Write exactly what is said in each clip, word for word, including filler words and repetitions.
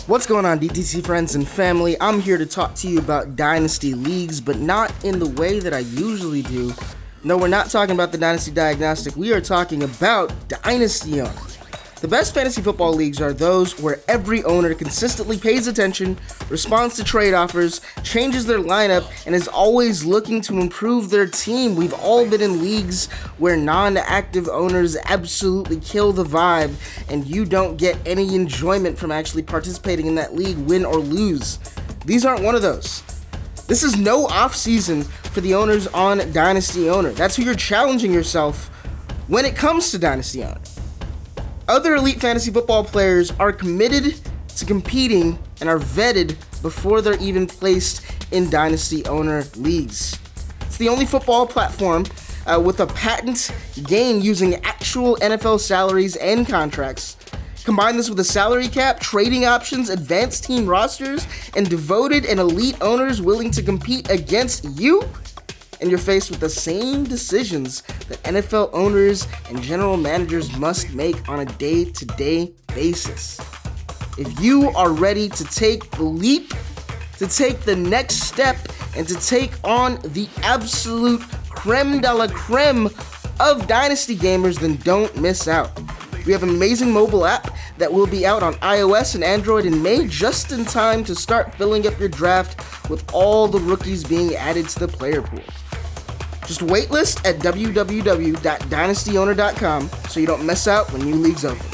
What's going on, D T C friends and family? I'm here to talk to you about Dynasty Leagues, but not in the way that I usually do. No, we're not talking about the Dynasty Diagnostic. We are talking about Dynasty Owner. The best fantasy football leagues are those where every owner consistently pays attention, responds to trade offers, changes their lineup, and is always looking to improve their team. We've all been in leagues where non-active owners absolutely kill the vibe, and you don't get any enjoyment from actually participating in that league, win or lose. These aren't one of those. This is no off-season for the owners on Dynasty Owner. That's who you're challenging yourself when it comes to Dynasty Owner. Other elite fantasy football players are committed to competing and are vetted before they're even placed in Dynasty Owner leagues. It's the only football platform uh, with a patent game using actual N F L salaries and contracts. Combine this with a salary cap, trading options, advanced team rosters, and devoted and elite owners willing to compete against you, and you're faced with the same decisions that N F L owners and general managers must make on a day-to-day basis. If you are ready to take the leap, to take the next step, and to take on the absolute creme de la creme of Dynasty gamers, then don't miss out. We have an amazing mobile app that will be out on iOS and Android in May, just in time to start filling up your draft with all the rookies being added to the player pool. Just waitlist at w w w dot dynasty owner dot com so you don't miss out when new leagues open.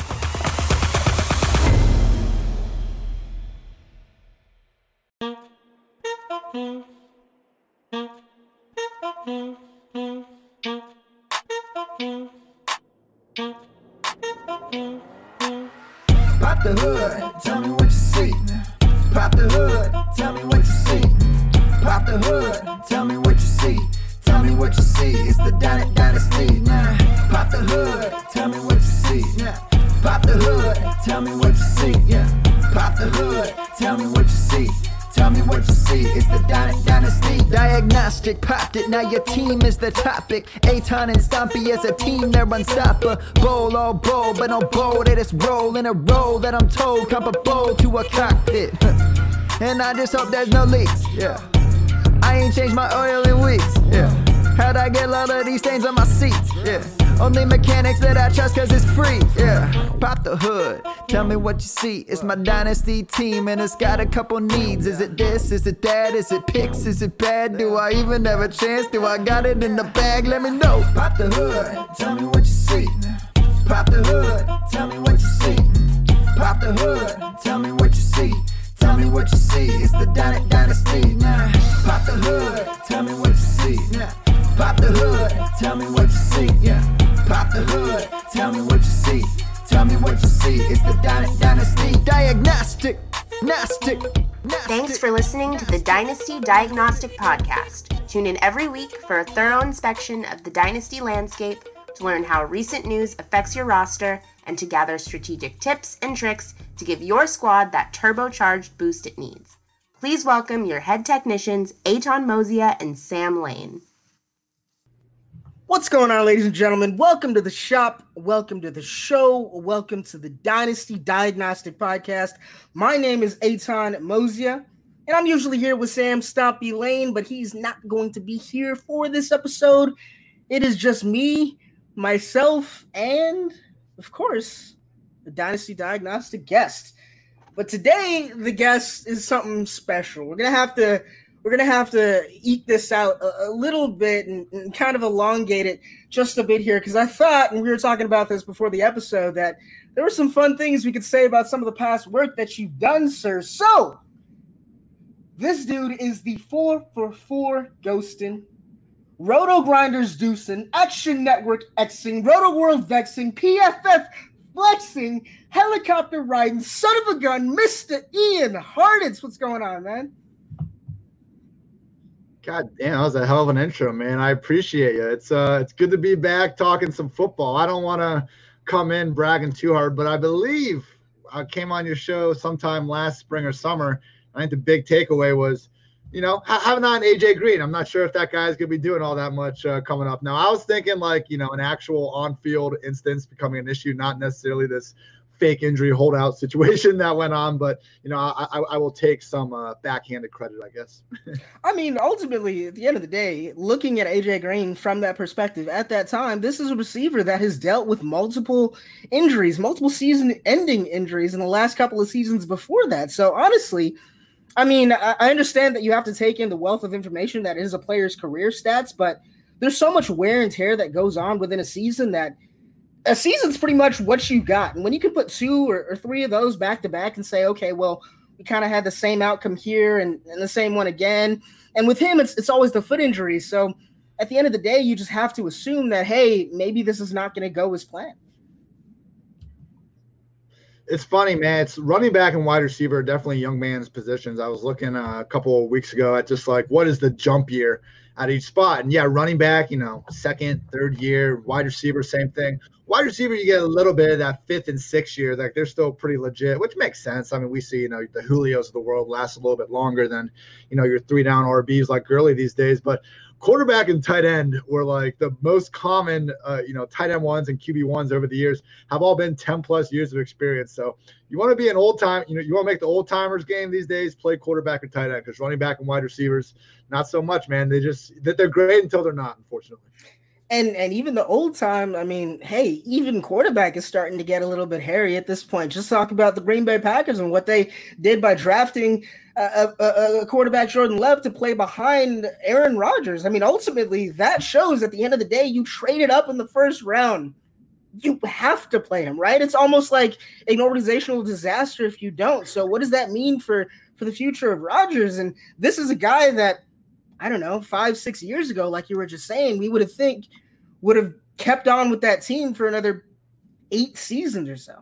Pop the hood, tell me what you see. Pop the hood, tell me what you see. Pop the hood, tell me what you see. Tell me what you see, it's the Dy- Dynasty. Nah. Pop the hood, tell me what you see. Nah. Pop the hood, tell me what you see. Yeah. Pop the hood, tell me what you see. Tell me what you see, it's the Dy- Dynasty. Diagnostic, popped it, now your team is the topic. Aton and Stompy as a team, they're unstoppable. Bowl, all bowl, but no bowl, they just roll in a roll that I'm told comparable to a cockpit. And I just hope there's no leaks, yeah. I ain't changed my oil in weeks, yeah. How'd I get all of these stains on my seats, yeah. Only mechanics that I trust cause it's free, yeah. Pop the hood, tell me what you see. It's my Dynasty team and it's got a couple needs. Is it this, is it that, is it picks, is it bad? Do I even have a chance, do I got it in the bag? Let me know. Pop the hood, tell me what you see. Pop the hood, tell me what you see. Pop the hood, tell me what you see. Tell me what you see, it's the Dy- Dynasty. Nah. Pop the hood, tell me what you see. Nah. Pop the hood, tell me what you see. Yeah. Pop the hood, tell me what you see. Tell me what you see, it's the Dy- Dynasty. Diagnostic, Gnostic, Gnostic. Thanks for listening to the Dynasty Diagnostic Podcast. Tune in every week for a thorough inspection of the Dynasty landscape to learn how recent news affects your roster and to gather strategic tips and tricks to give your squad that turbocharged boost it needs. Please welcome your head technicians, Aton Mosia and Sam Lane. What's going on, ladies and gentlemen? Welcome to the shop. Welcome to the show. Welcome to the Dynasty Diagnostic Podcast. My name is Aton Mosia, and I'm usually here with Sam Stompy Lane, but he's not going to be here for this episode. It is just me, myself, and, of course, the Dynasty Diagnostic guest. But today, the guest is something special. We're gonna have to we're gonna have to eke this out a, a little bit and, and kind of elongate it just a bit here, because I thought, and we were talking about this before the episode, that there were some fun things we could say about some of the past work that you've done, sir. So this dude is the four for four ghosting, Roto Grinders deucing, Action Network Xing, Roto World vexing, P F F flexing, helicopter riding, son of a gun, Mister Ian Hartitz. What's going on, man? God damn, that was a hell of an intro, man. I appreciate you. It's uh, it's good to be back talking some football. I don't want to come in bragging too hard, but I believe I came on your show sometime last spring or summer. I think the big takeaway was, you know, having on A J Green. I'm not sure if that guy's going to be doing all that much uh, coming up. Now, I was thinking like, you know, an actual on-field instance becoming an issue, not necessarily this fake injury holdout situation that went on. But, you know, I, I, I will take some uh, backhanded credit, I guess. I mean, ultimately, at the end of the day, looking at A J Green from that perspective, at that time, this is a receiver that has dealt with multiple injuries, multiple season-ending injuries in the last couple of seasons before that. So, honestly, I mean, I, I understand that you have to take in the wealth of information that is a player's career stats, but there's so much wear and tear that goes on within a season that a season's pretty much what you got. And when you can put two or, or three of those back to back and say, okay, well, we kind of had the same outcome here and, and the same one again. And with him, it's it's always the foot injury. So at the end of the day, you just have to assume that, hey, maybe this is not going to go as planned. It's funny, man. It's running back and wide receiver are definitely young man's positions. I was looking uh, a couple of weeks ago at just like, what is the jump year at each spot? And yeah, running back, you know, second, third year, wide receiver, same thing. Wide receiver, you get a little bit of that fifth and sixth year. Like they're still pretty legit, which makes sense. I mean, we see, you know, the Julios of the world last a little bit longer than, you know, your three down R Bs like Gurley these days. But quarterback and tight end were like the most common, uh, you know, tight end ones and Q B ones over the years have all been ten plus years of experience. So you want to be an old time, you know, you want to make the old timers game these days, play quarterback or tight end, because running back and wide receivers, not so much, man. They just, that they're great until they're not, unfortunately. And and even the old time, I mean, hey, even quarterback is starting to get a little bit hairy at this point. Just talk about the Green Bay Packers and what they did by drafting a, a, a quarterback, Jordan Love, to play behind Aaron Rodgers. I mean, ultimately, that shows at the end of the day, you traded up in the first round. You have to play him, right? It's almost like an organizational disaster if you don't. So what does that mean for, for the future of Rodgers? And this is a guy that, I don't know, five, six years ago, like you were just saying, we would have think would have kept on with that team for another eight seasons or so.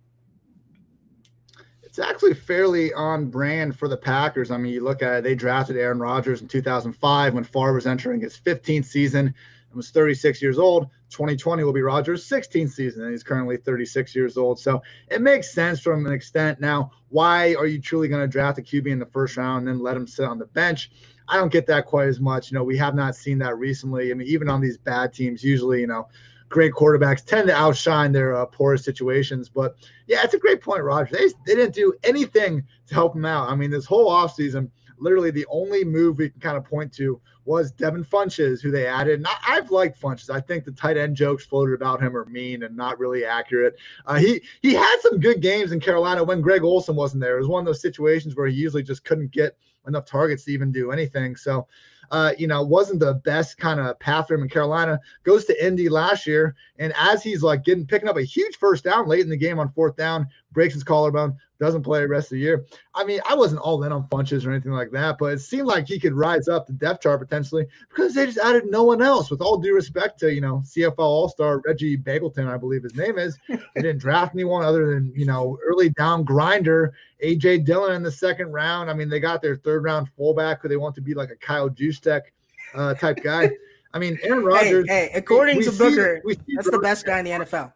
It's actually fairly on brand for the Packers. I mean, you look at it, they drafted Aaron Rodgers in two thousand five when Favre was entering his fifteenth season and was thirty-six years old. twenty twenty will be Rodgers' sixteenth season, and he's currently thirty-six years old. So it makes sense from an extent. Now, why are you truly going to draft a Q B in the first round and then let him sit on the bench? I don't get that quite as much. You know, we have not seen that recently. I mean, even on these bad teams, usually, you know, great quarterbacks tend to outshine their uh, poorest situations. But, yeah, it's a great point, Roger. They, they didn't do anything to help him out. I mean, this whole offseason, literally the only move we can kind of point to was Devin Funchess, who they added. And I, I've liked Funchess. I think the tight end jokes floated about him are mean and not really accurate. Uh, he he had some good games in Carolina when Greg Olsen wasn't there. It was one of those situations where he usually just couldn't get enough targets to even do anything. So, uh, you know, wasn't the best kind of path for him in Carolina. Goes to Indy last year, and as he's like getting picking up a huge first down late in the game on fourth down, breaks his collarbone, doesn't play the rest of the year. I mean, I wasn't all in on Funchess or anything like that, but it seemed like he could rise up the depth chart potentially because they just added no one else. With all due respect to, you know, C F L All-Star Reggie Bagleton, I believe his name is. They didn't draft anyone other than, you know, early down grinder A J Dillon in the second round. I mean, they got their third round fullback who they want to be like a Kyle Juszczyk uh, type guy. I mean, Aaron Rodgers. Hey, hey according we, to we Booker, see, that's the best guy in the N F L.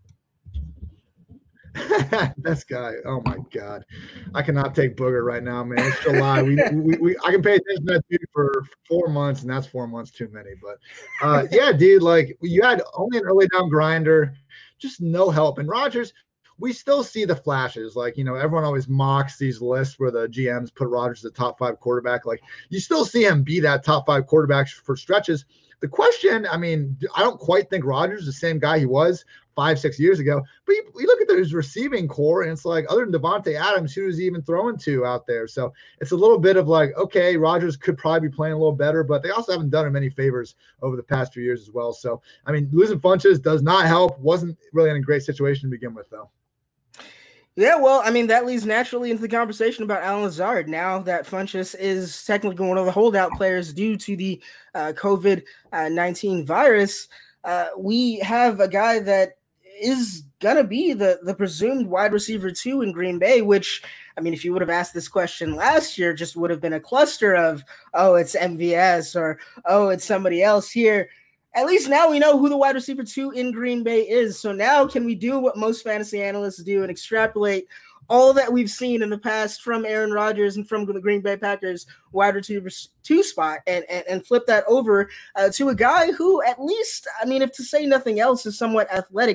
Best guy. Oh my God, I cannot take Booger right now, man. It's July. We, we, we I can pay attention to that dude for four months, and that's four months too many. But uh, yeah, dude, like you had only an early down grinder, just no help. And Rodgers, we still see the flashes. Like, you know, everyone always mocks these lists where the G Ms put Rodgers as the top five quarterback. Like, you still see him be that top five quarterback for stretches. The question, I mean, I don't quite think Rodgers is the same guy he was five, six years ago. But you, you look at his receiving core, and it's like, other than Devontae Adams, who was he even throwing to out there? So it's a little bit of like, okay, Rodgers could probably be playing a little better, but they also haven't done him any favors over the past few years as well. So, I mean, losing Funchess does not help. Wasn't really in a great situation to begin with, though. Yeah, well, I mean, that leads naturally into the conversation about Allen Lazard. Now that Funchess is technically one of the holdout players due to the uh, COVID nineteen virus, uh, we have a guy that is going to be the, the presumed wide receiver two in Green Bay, which, I mean, if you would have asked this question last year, just would have been a cluster of, oh, it's M V S or, oh, it's somebody else here. At least now we know who the wide receiver two in Green Bay is. So now can we do what most fantasy analysts do and extrapolate all that we've seen in the past from Aaron Rodgers and from the Green Bay Packers wide receiver two spot and, and, and flip that over uh, to a guy who at least, I mean, if to say nothing else, is somewhat athletic.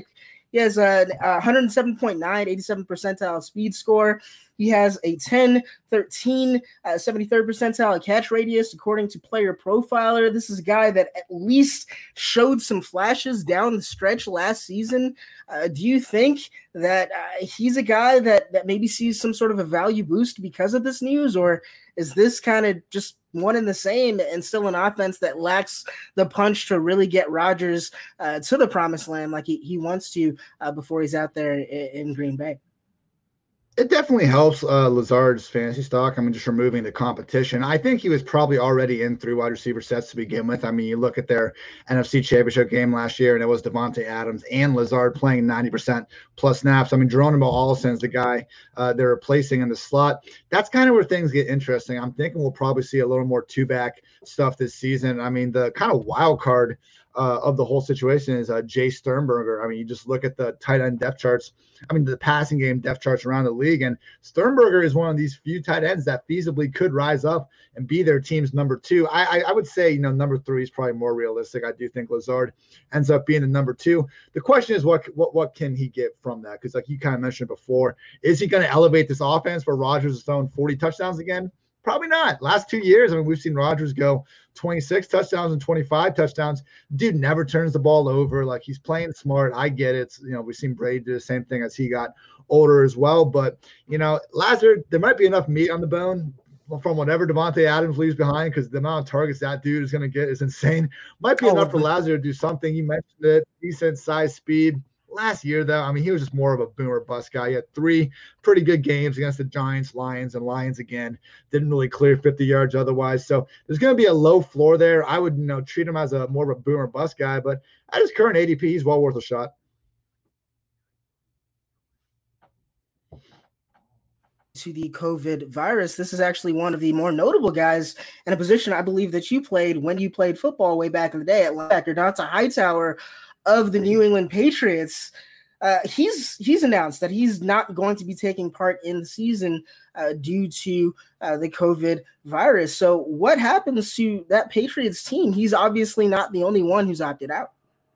He has a, a one oh seven point nine, eighty-seven percentile speed score. He has a ten thirteen, uh, seventy-third percentile catch radius, according to Player Profiler. This is a guy that at least showed some flashes down the stretch last season. Uh, do you think that uh, he's a guy that, that maybe sees some sort of a value boost because of this news, or is this kind of just one and the same and still an offense that lacks the punch to really get Rodgers uh, to the promised land like he, he wants to uh, before he's out there in, in Green Bay? It definitely helps uh, Lazard's fantasy stock. I mean, just removing the competition. I think he was probably already in three wide receiver sets to begin with. I mean, you look at their N F C Championship game last year, and it was Devontae Adams and Lazard playing ninety percent plus snaps. I mean, Geronimo Allison's the guy uh, they're replacing in the slot. That's kind of where things get interesting. I'm thinking we'll probably see a little more two-back stuff this season. I mean, the kind of wild card uh, of the whole situation is uh, Jay Sternberger. I mean, you just look at the tight end depth charts. I mean, the passing game depth charts around the league, and Sternberger is one of these few tight ends that feasibly could rise up and be their team's number two. I, I, I would say, you know, number three is probably more realistic. I do think Lazard ends up being the number two. The question is, what what what can he get from that? Because like you kind of mentioned before, is he going to elevate this offense for Rodgers to throw forty touchdowns again? Probably not. Last two years, I mean, we've seen Rodgers go twenty-six touchdowns and twenty-five touchdowns. Dude never turns the ball over. Like, he's playing smart. I get it. You know, we've seen Brady do the same thing as he got older as well. But, you know, Lazard, there might be enough meat on the bone from whatever Devontae Adams leaves behind, because the amount of targets that dude is going to get is insane. Might be oh, enough for Lazard to do something. You mentioned it. Decent size, speed. Last year, though, I mean, he was just more of a boomer bust guy. He had three pretty good games against the Giants, Lions, and Lions again. Didn't really clear fifty yards otherwise. So there's going to be a low floor there. I would, you know, treat him as a more of a boomer bust guy, but at his current A D P, he's well worth a shot. To the COVID virus, this is actually one of the more notable guys in a position I believe that you played when you played football way back in the day at linebacker. Dont'a Hightower of the New England Patriots. Uh, he's he's announced that he's not going to be taking part in the season uh, due to uh, the COVID virus. So what happens to that Patriots team? He's obviously not the only one who's opted out.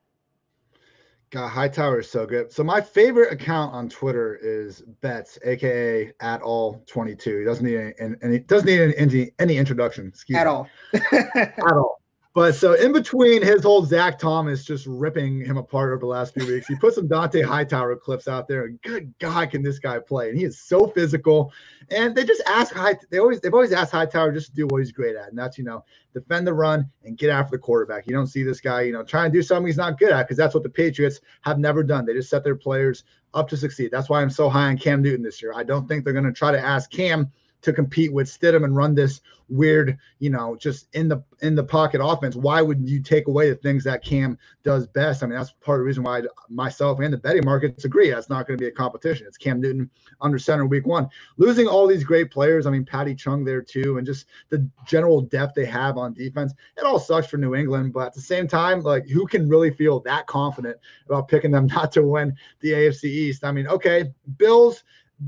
God, Hightower is so good. So my favorite account on Twitter is Betts, aka at all twenty-two. He doesn't need any, any doesn't need any, any introduction. Excuse at me. all. At all. But so in between his whole Zach Thomas just ripping him apart over the last few weeks, he put some Dont'a Hightower clips out there. And good God, can this guy play? And he is so physical. And they just ask High. They always they've always asked Hightower just to do what he's great at, and that's, you know, defend the run and get after the quarterback. You don't see this guy, you know, trying to do something he's not good at, because that's what the Patriots have never done. They just set their players up to succeed. That's why I'm so high on Cam Newton this year. I don't think they're going to try to ask Cam to compete with Stidham and run this weird, you know, just in the in the pocket offense. Why would you take away the things that Cam does best? I mean, that's part of the reason why myself and the betting markets agree that's not going to be a competition. It's Cam Newton under center week one. Losing all these great players, I mean, Patty Chung there too, and just the general depth they have on defense, it all sucks for New England. But at the same time, like, who can really feel that confident about picking them not to win the A F C East? I mean, okay, Bills,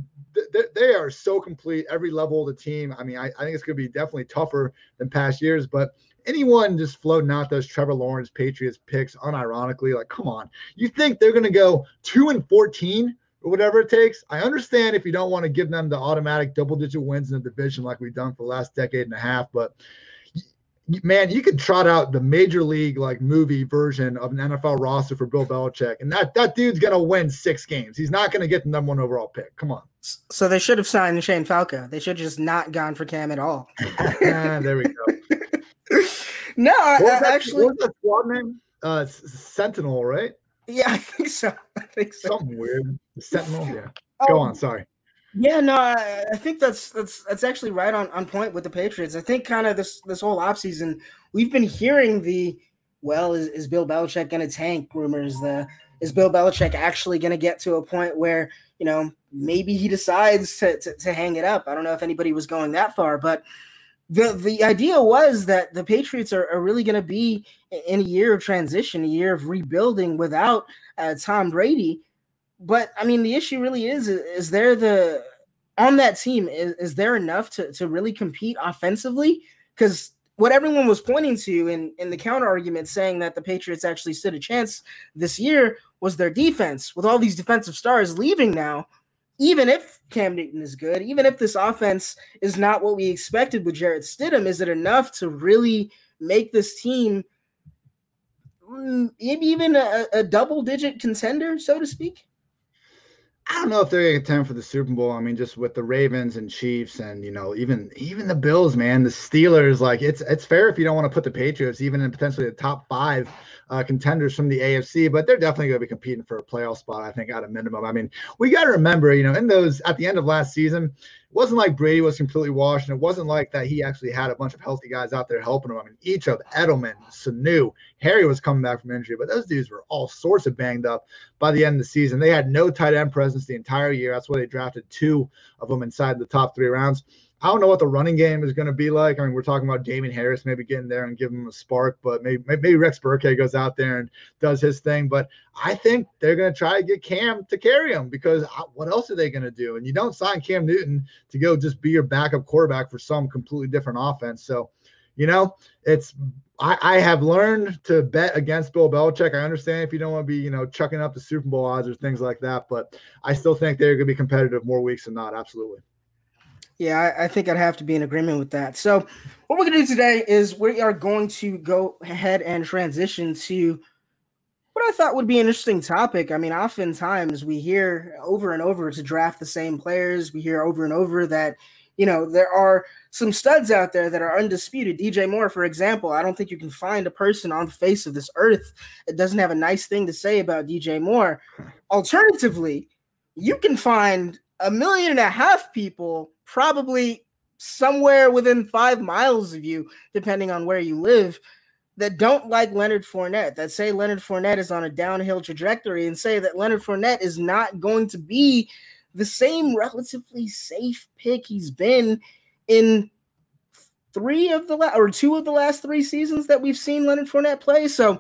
they are so complete every level of the team. I mean, I, I think it's going to be definitely tougher than past years, but anyone just floating out those Trevor Lawrence Patriots picks unironically, like, come on, you think they're going to go two and fourteen or whatever it takes? I understand if you don't want to give them the automatic double digit wins in the division like we've done for the last decade and a half, but man, you could trot out the major league like movie version of an N F L roster for Bill Belichick, and that that dude's gonna win six games. He's not gonna get the number one overall pick. Come on. So they should have signed Shane Falco. They should have just not gone for Cam at all. There we go. No, I, what I actually. What was that squad name? Uh, Sentinel, right? Yeah, I think so. I think so. Something weird. Sentinel. Yeah. Go um, on. Sorry. Yeah, no, I, I think that's that's that's actually right on, on point with the Patriots. I think kind of this this whole offseason, we've been hearing the, well, is, is Bill Belichick going to tank rumors? The is Bill Belichick actually going to get to a point where, you know, maybe he decides to, to to hang it up? I don't know if anybody was going that far, but the the idea was that the Patriots are, are really going to be in a year of transition, a year of rebuilding without uh, Tom Brady. But I mean, the issue really is, is there the, on that team, is, is there enough to, to really compete offensively? Because what everyone was pointing to in, in the counter argument saying that the Patriots actually stood a chance this year was their defense. With all these defensive stars leaving now, even if Cam Newton is good, even if this offense is not what we expected with Jarrett Stidham, is it enough to really make this team maybe even a, a double-digit contender, so to speak? I don't know if they're going to contend for the Super Bowl. I mean, just with the Ravens and Chiefs and, you know, even even the Bills, man, the Steelers, like it's it's fair if you don't want to put the Patriots even in potentially the top five uh, contenders from the A F C, but they're definitely going to be competing for a playoff spot, I think, at a minimum. I mean, we got to remember, you know, in those at the end of last season, it wasn't like Brady was completely washed, and it wasn't like that he actually had a bunch of healthy guys out there helping him. I mean, each of Edelman, Sanu, Harry was coming back from injury, but those dudes were all sorts of banged up by the end of the season. They had no tight end presence the entire year. That's why they drafted two of them inside the top three rounds. I don't know what the running game is going to be like. I mean, we're talking about Damien Harris maybe getting there and giving him a spark, but maybe maybe Rex Burkhead goes out there and does his thing. But I think they're going to try to get Cam to carry him because what else are they going to do? And you don't sign Cam Newton to go just be your backup quarterback for some completely different offense. So, you know, it's I, I have learned to bet against Bill Belichick. I understand if you don't want to be, you know, chucking up the Super Bowl odds or things like that, but I still think they're going to be competitive more weeks than not. Absolutely. Yeah, I, I think I'd have to be in agreement with that. So what we're going to do today is we are going to go ahead and transition to what I thought would be an interesting topic. I mean, oftentimes we hear over and over to draft the same players. We hear over and over that, you know, there are some studs out there that are undisputed. D J Moore, for example, I don't think you can find a person on the face of this earth that doesn't have a nice thing to say about D J Moore. Alternatively, you can find a million and a half people probably somewhere within five miles of you, depending on where you live, that don't like Leonard Fournette, that say Leonard Fournette is on a downhill trajectory and say that Leonard Fournette is not going to be the same relatively safe pick he's been in three of the la- or two of the last three seasons that we've seen Leonard Fournette play. So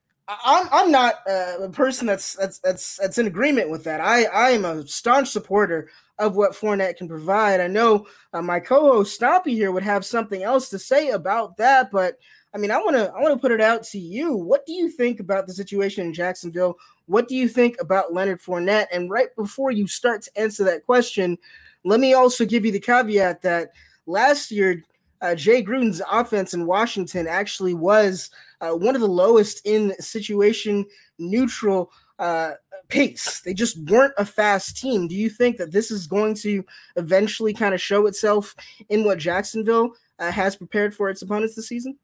I'm I'm not uh, a person that's that's that's that's in agreement with that. I I am a staunch supporter of what Fournette can provide. I know uh, my co-host Stompy here would have something else to say about that, but I mean, I want to I want to put it out to you. What do you think about the situation in Jacksonville? What do you think about Leonard Fournette? And right before you start to answer that question, let me also give you the caveat that last year, uh, Jay Gruden's offense in Washington actually was uh, one of the lowest in situation neutral uh, pace. They just weren't a fast team. Do you think that this is going to eventually kind of show itself in what Jacksonville uh, has prepared for its opponents this season?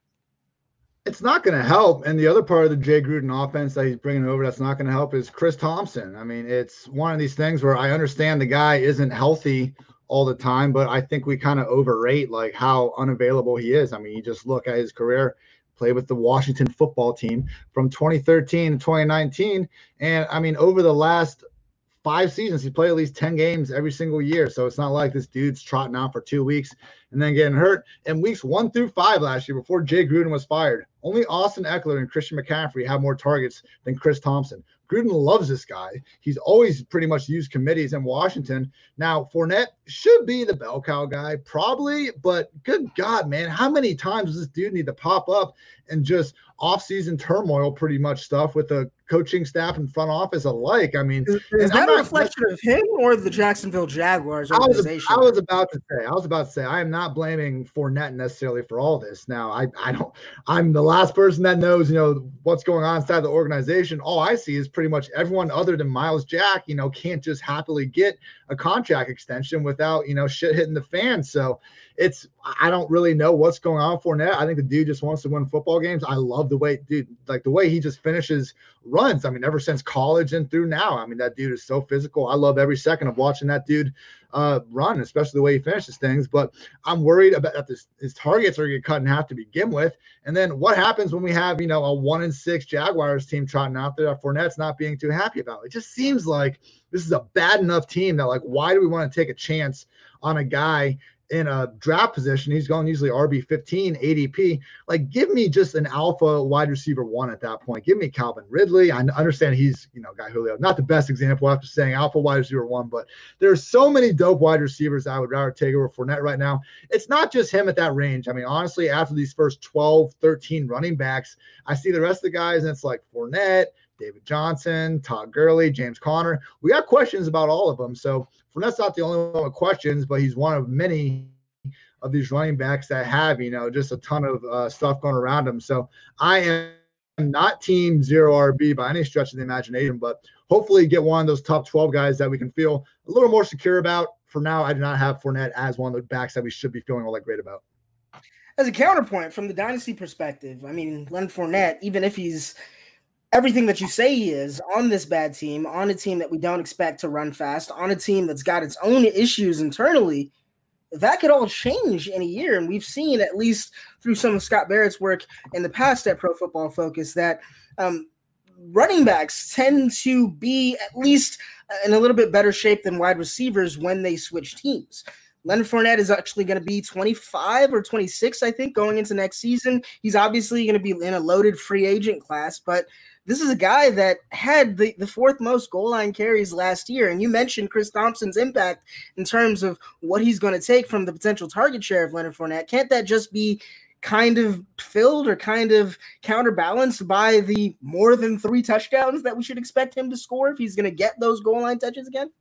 It's not going to help. And the other part of the Jay Gruden offense that he's bringing over that's not going to help is Chris Thompson. I mean, it's one of these things where I understand the guy isn't healthy all the time, but I think we kind of overrate like how unavailable he is. I mean, you just look at his career, played with the Washington football team from twenty thirteen to twenty nineteen. And I mean, over the last five seasons, he played at least ten games every single year. So it's not like this dude's trotting out for two weeks and then getting hurt. In weeks one through five last year, before Jay Gruden was fired, only Austin Eckler and Christian McCaffrey had more targets than Chris Thompson. Gruden loves this guy. He's always pretty much used committees in Washington. Now, Fournette should be the bell cow guy, probably, but good God, man, how many times does this dude need to pop up and just off-season turmoil pretty much stuff with the coaching staff and front office alike? I mean, is, is that a reflection of him or the Jacksonville Jaguars organization? I was, I was about to say, I was about to say, I am not blaming Fournette necessarily for all this. Now, I, I don't, I'm the last person that knows, you know, what's going on inside the organization. All I see is pretty much everyone other than Myles Jack, you know, can't just happily get a contract extension without, you know, shit hitting the fan. So it's, I don't really know what's going on for Fournette. I think the dude just wants to win football games. I love the way, dude, like the way he just finishes runs. I mean, ever since college and through now, I mean, that dude is so physical. I love every second of watching that dude uh, run, especially the way he finishes things. But I'm worried about that this, his targets are going to cut in half to begin with. And then what happens when we have, you know, a one and six Jaguars team trotting out there that Fournette's not being too happy about? It just seems like this is a bad enough team that, like, why do we want to take a chance on a guy in a draft position. He's going usually R B fifteen, A D P. Like, give me just an alpha wide receiver one at that point. Give me Calvin Ridley. I understand he's, you know, Guy Julio, not the best example after saying alpha wide receiver one, but there's so many dope wide receivers I would rather take over Fournette right now. It's not just him at that range. I mean, honestly, after these first twelve, thirteen running backs, I see the rest of the guys, and it's like Fournette, David Johnson, Todd Gurley, James Conner. We got questions about all of them. So Fournette's not the only one with questions, but he's one of many of these running backs that have, you know, just a ton of uh, stuff going around him. So I am not team zero R B by any stretch of the imagination, but hopefully get one of those top twelve guys that we can feel a little more secure about. For now, I do not have Fournette as one of the backs that we should be feeling all that great about. As a counterpoint from the dynasty perspective, I mean, Leonard Fournette, even if he's everything that you say he is on this bad team, on a team that we don't expect to run fast, on a team that's got its own issues internally, that could all change in a year. And we've seen, at least through some of Scott Barrett's work in the past at Pro Football Focus, that um, running backs tend to be at least in a little bit better shape than wide receivers when they switch teams. Leonard Fournette is actually going to be twenty-five or twenty-six, I think, going into next season. He's obviously going to be in a loaded free agent class, but this is a guy that had the, the fourth most goal line carries last year. And you mentioned Chris Thompson's impact in terms of what he's going to take from the potential target share of Leonard Fournette. Can't that just be kind of filled or kind of counterbalanced by the more than three touchdowns that we should expect him to score if he's going to get those goal line touches again?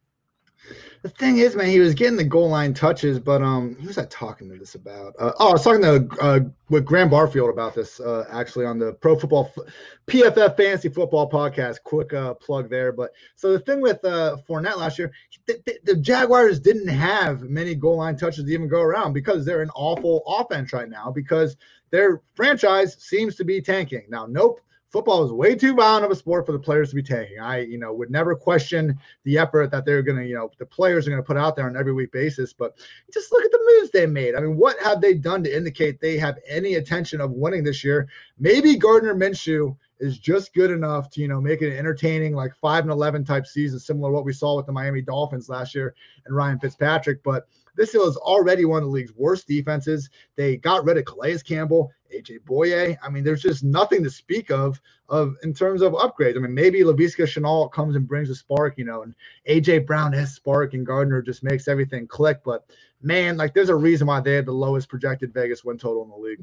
The thing is, man, he was getting the goal line touches, but um, who was I talking to this about? Uh, oh, I was talking to uh, with Graham Barfield about this uh, actually on the Pro Football P F F Fantasy Football Podcast. Quick uh, plug there. But so the thing with uh, Fournette last year, the, the, the Jaguars didn't have many goal line touches to even go around because they're an awful offense right now because their franchise seems to be tanking. Now, nope. Football is way too violent of a sport for the players to be taking. I, you know, would never question the effort that they're going to, you know, the players are going to put out there on an every week basis. But just look at the moves they made. I mean, what have they done to indicate they have any intention of winning this year? Maybe Gardner Minshew is just good enough to, you know, make it an entertaining, like five and eleven type season, similar to what we saw with the Miami Dolphins last year and Ryan Fitzpatrick. But this is already one of the league's worst defenses. They got rid of Calais Campbell, A J Boye. I mean, there's just nothing to speak of of in terms of upgrades. I mean, maybe Laviska Shenault comes and brings a spark, you know, and A J Brown has spark and Gardner just makes everything click. But, man, like there's a reason why they had the lowest projected Vegas win total in the league.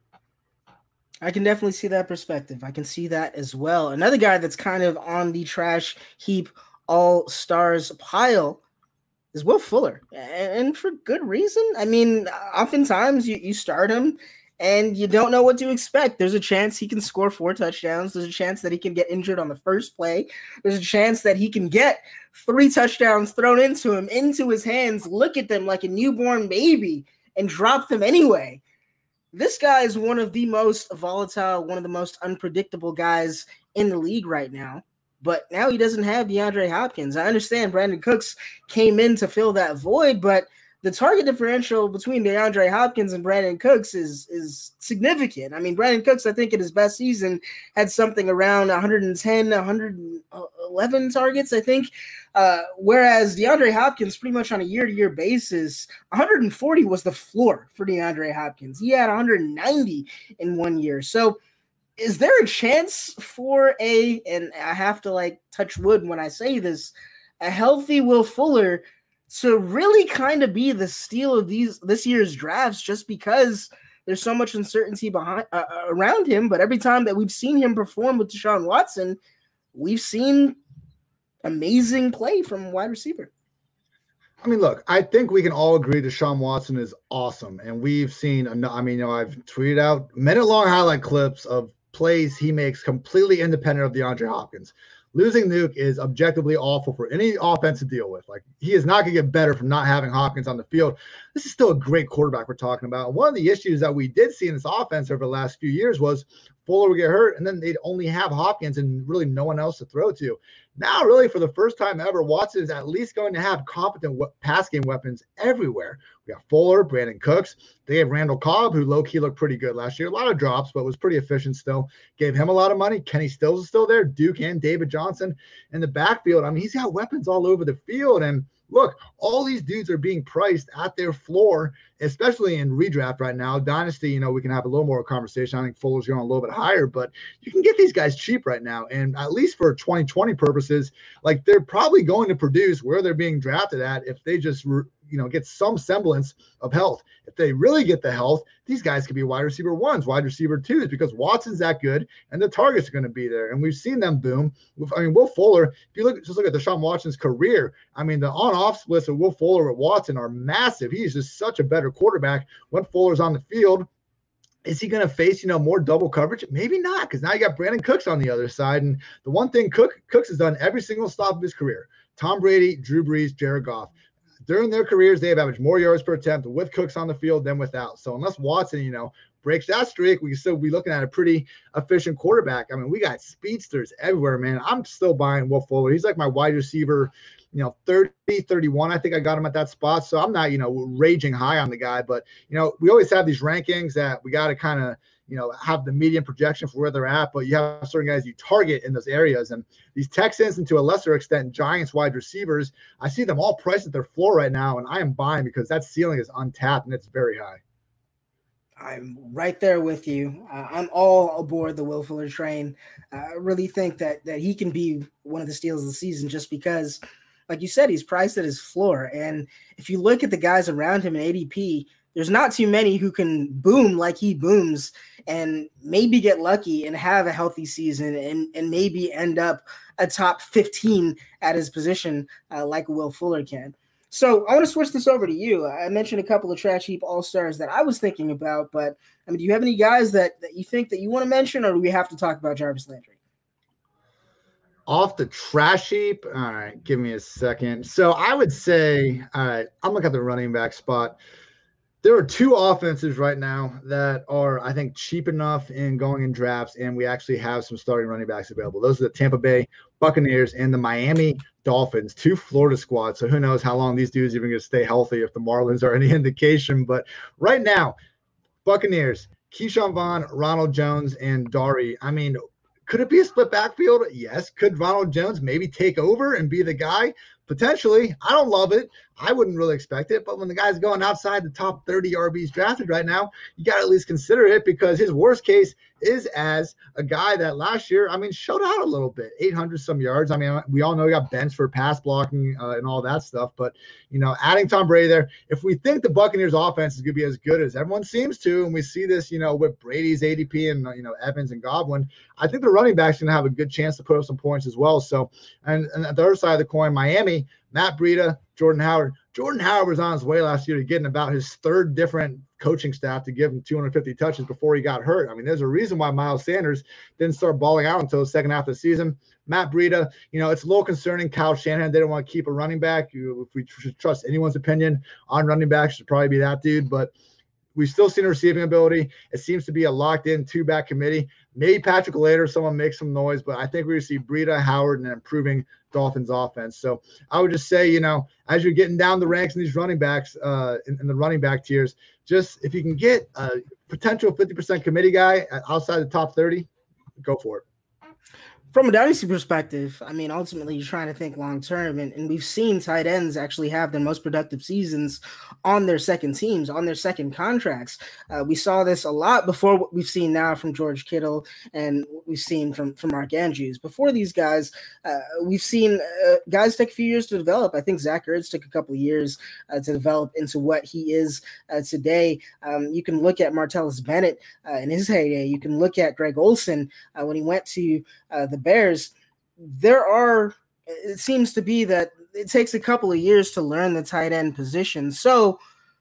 I can definitely see that perspective. I can see that as well. Another guy that's kind of on the trash heap all-stars pile is Will Fuller, and for good reason. I mean, oftentimes you, you start him and you don't know what to expect. There's a chance he can score four touchdowns. There's a chance that he can get injured on the first play. There's a chance that he can get three touchdowns thrown into him, into his hands, look at them like a newborn baby, and drop them anyway. This guy is one of the most volatile, one of the most unpredictable guys in the league right now. But now he doesn't have DeAndre Hopkins. I understand Brandon Cooks came in to fill that void, but the target differential between DeAndre Hopkins and Brandon Cooks is, is significant. I mean, Brandon Cooks, I think in his best season, had something around one hundred ten, one hundred eleven targets, I think. Uh, whereas DeAndre Hopkins, pretty much on a year-to-year basis, one hundred forty was the floor for DeAndre Hopkins. He had one hundred ninety in one year. So is there a chance for a, and I have to like touch wood when I say this, a healthy Will Fuller to really kind of be the steal of these this year's drafts, just because there's so much uncertainty behind uh, around him? But every time that we've seen him perform with Deshaun Watson, we've seen amazing play from wide receiver. I mean, look, I think we can all agree Deshaun Watson is awesome. And we've seen, I mean, you know, I've tweeted out minute-long highlight clips of plays he makes completely independent of DeAndre Hopkins. Losing Nuke is objectively awful for any offense to deal with. Like, he is not going to get better from not having Hopkins on the field. This is still a great quarterback we're talking about. One of the issues that we did see in this offense over the last few years was Fuller would get hurt, and then they'd only have Hopkins and really no one else to throw to. Now, really, for the first time ever, Watson is at least going to have competent pass game weapons everywhere. We got Fuller, Brandon Cooks. They have Randall Cobb, who low-key looked pretty good last year. A lot of drops, but was pretty efficient still. Gave him a lot of money. Kenny Stills is still there. Duke and David Johnson in the backfield. I mean, he's got weapons all over the field. And look, all these dudes are being priced at their floor, especially in redraft right now. Dynasty, you know, we can have a little more conversation. I think Fuller's going a little bit higher, but you can get these guys cheap right now. And at least for twenty twenty purposes, like they're probably going to produce where they're being drafted at if they just, you know, get some semblance of health. If they really get the health, these guys could be wide receiver ones, wide receiver twos, because Watson's that good and the targets are going to be there. And we've seen them boom. I mean, Will Fuller, if you look, just look at Deshaun Watson's career, I mean, the on-off splits of Will Fuller with Watson are massive. He's just such a better quarterback when Fuller's on the field. Is he going to face, you know, more double coverage? Maybe not, because now you got Brandon Cooks on the other side. And the one thing Cook, Cooks has done every single stop of his career, Tom Brady, Drew Brees, Jared Goff, during their careers, they have averaged more yards per attempt with Cooks on the field than without. So unless Watson, you know, breaks that streak, we can still be looking at a pretty efficient quarterback. I mean, we got speedsters everywhere, man. I'm still buying Will Fuller. He's like my wide receiver, you know, thirty, thirty-one. I think I got him at that spot. So I'm not, you know, raging high on the guy. But, you know, we always have these rankings that we got to kind of, you know, have the median projection for where they're at, but you have certain guys you target in those areas. And these Texans, and to a lesser extent, Giants wide receivers, I see them all priced at their floor right now, and I am buying because that ceiling is untapped and it's very high. I'm right there with you. Uh, I'm all aboard the Will Fuller train. Uh, I really think that that he can be one of the steals of the season just because, like you said, he's priced at his floor. And if you look at the guys around him in A D P, there's not too many who can boom like he booms and maybe get lucky and have a healthy season and, and maybe end up a top fifteen at his position uh, like Will Fuller can. So I want to switch this over to you. I mentioned a couple of trash heap all-stars that I was thinking about, but I mean, do you have any guys that, that you think that you want to mention, or do we have to talk about Jarvis Landry? Off the trash heap? All right, give me a second. So I would say, all right, I'm looking at the running back spot. There are two offenses right now that are, I think, cheap enough in going in drafts, and we actually have some starting running backs available. Those are the Tampa Bay Buccaneers and the Miami Dolphins, two Florida squads. So who knows how long these dudes are even going to stay healthy if the Marlins are any indication. But right now, Buccaneers, Keyshawn Vaughn, Ronald Jones, and Dari. I mean, could it be a split backfield? Yes. Could Ronald Jones maybe take over and be the guy? Potentially. I don't love it. I wouldn't really expect it. But when the guy's going outside the top thirty R Bs drafted right now, you got to at least consider it, because his worst case is as a guy that last year, I mean, showed out a little bit, eight hundred some yards. I mean, we all know he got benched for pass blocking uh, and all that stuff. But, you know, adding Tom Brady there, if we think the Buccaneers offense is going to be as good as everyone seems to, and we see this, you know, with Brady's A D P and, you know, Evans and Godwin, I think the running back's going to have a good chance to put up some points as well. So, and, and at the other side of the coin, Miami, Matt Breida, Jordan Howard. Jordan Howard was on his way last year to getting about his third different coaching staff to give him two hundred fifty touches before he got hurt. I mean, there's a reason why Miles Sanders didn't start balling out until the second half of the season. Matt Breida, you know, it's a little concerning. Kyle Shanahan didn't want to keep a running back. You, if we should trust anyone's opinion on running backs, it should probably be that dude. But we've still seen receiving ability. It seems to be a locked-in two-back committee. Maybe Patrick later, someone makes some noise, but I think we see Breida, Howard, and an improving Dolphins offense. So I would just say, you know, as you're getting down the ranks in these running backs, uh, in, in the running back tiers, just if you can get a potential fifty percent committee guy outside the top thirty, go for it. From a dynasty perspective, I mean, ultimately you're trying to think long-term, and, and we've seen tight ends actually have their most productive seasons on their second teams, on their second contracts. Uh, we saw this a lot before what we've seen now from George Kittle and what we've seen from, from Mark Andrews. Before these guys, uh, we've seen uh, guys take a few years to develop. I think Zach Ertz took a couple of years uh, to develop into what he is uh, today. Um, you can look at Martellus Bennett uh, in his heyday. You can look at Greg Olsen uh, when he went to uh, the Bears. There are, it seems to be that it takes a couple of years to learn the tight end position. So,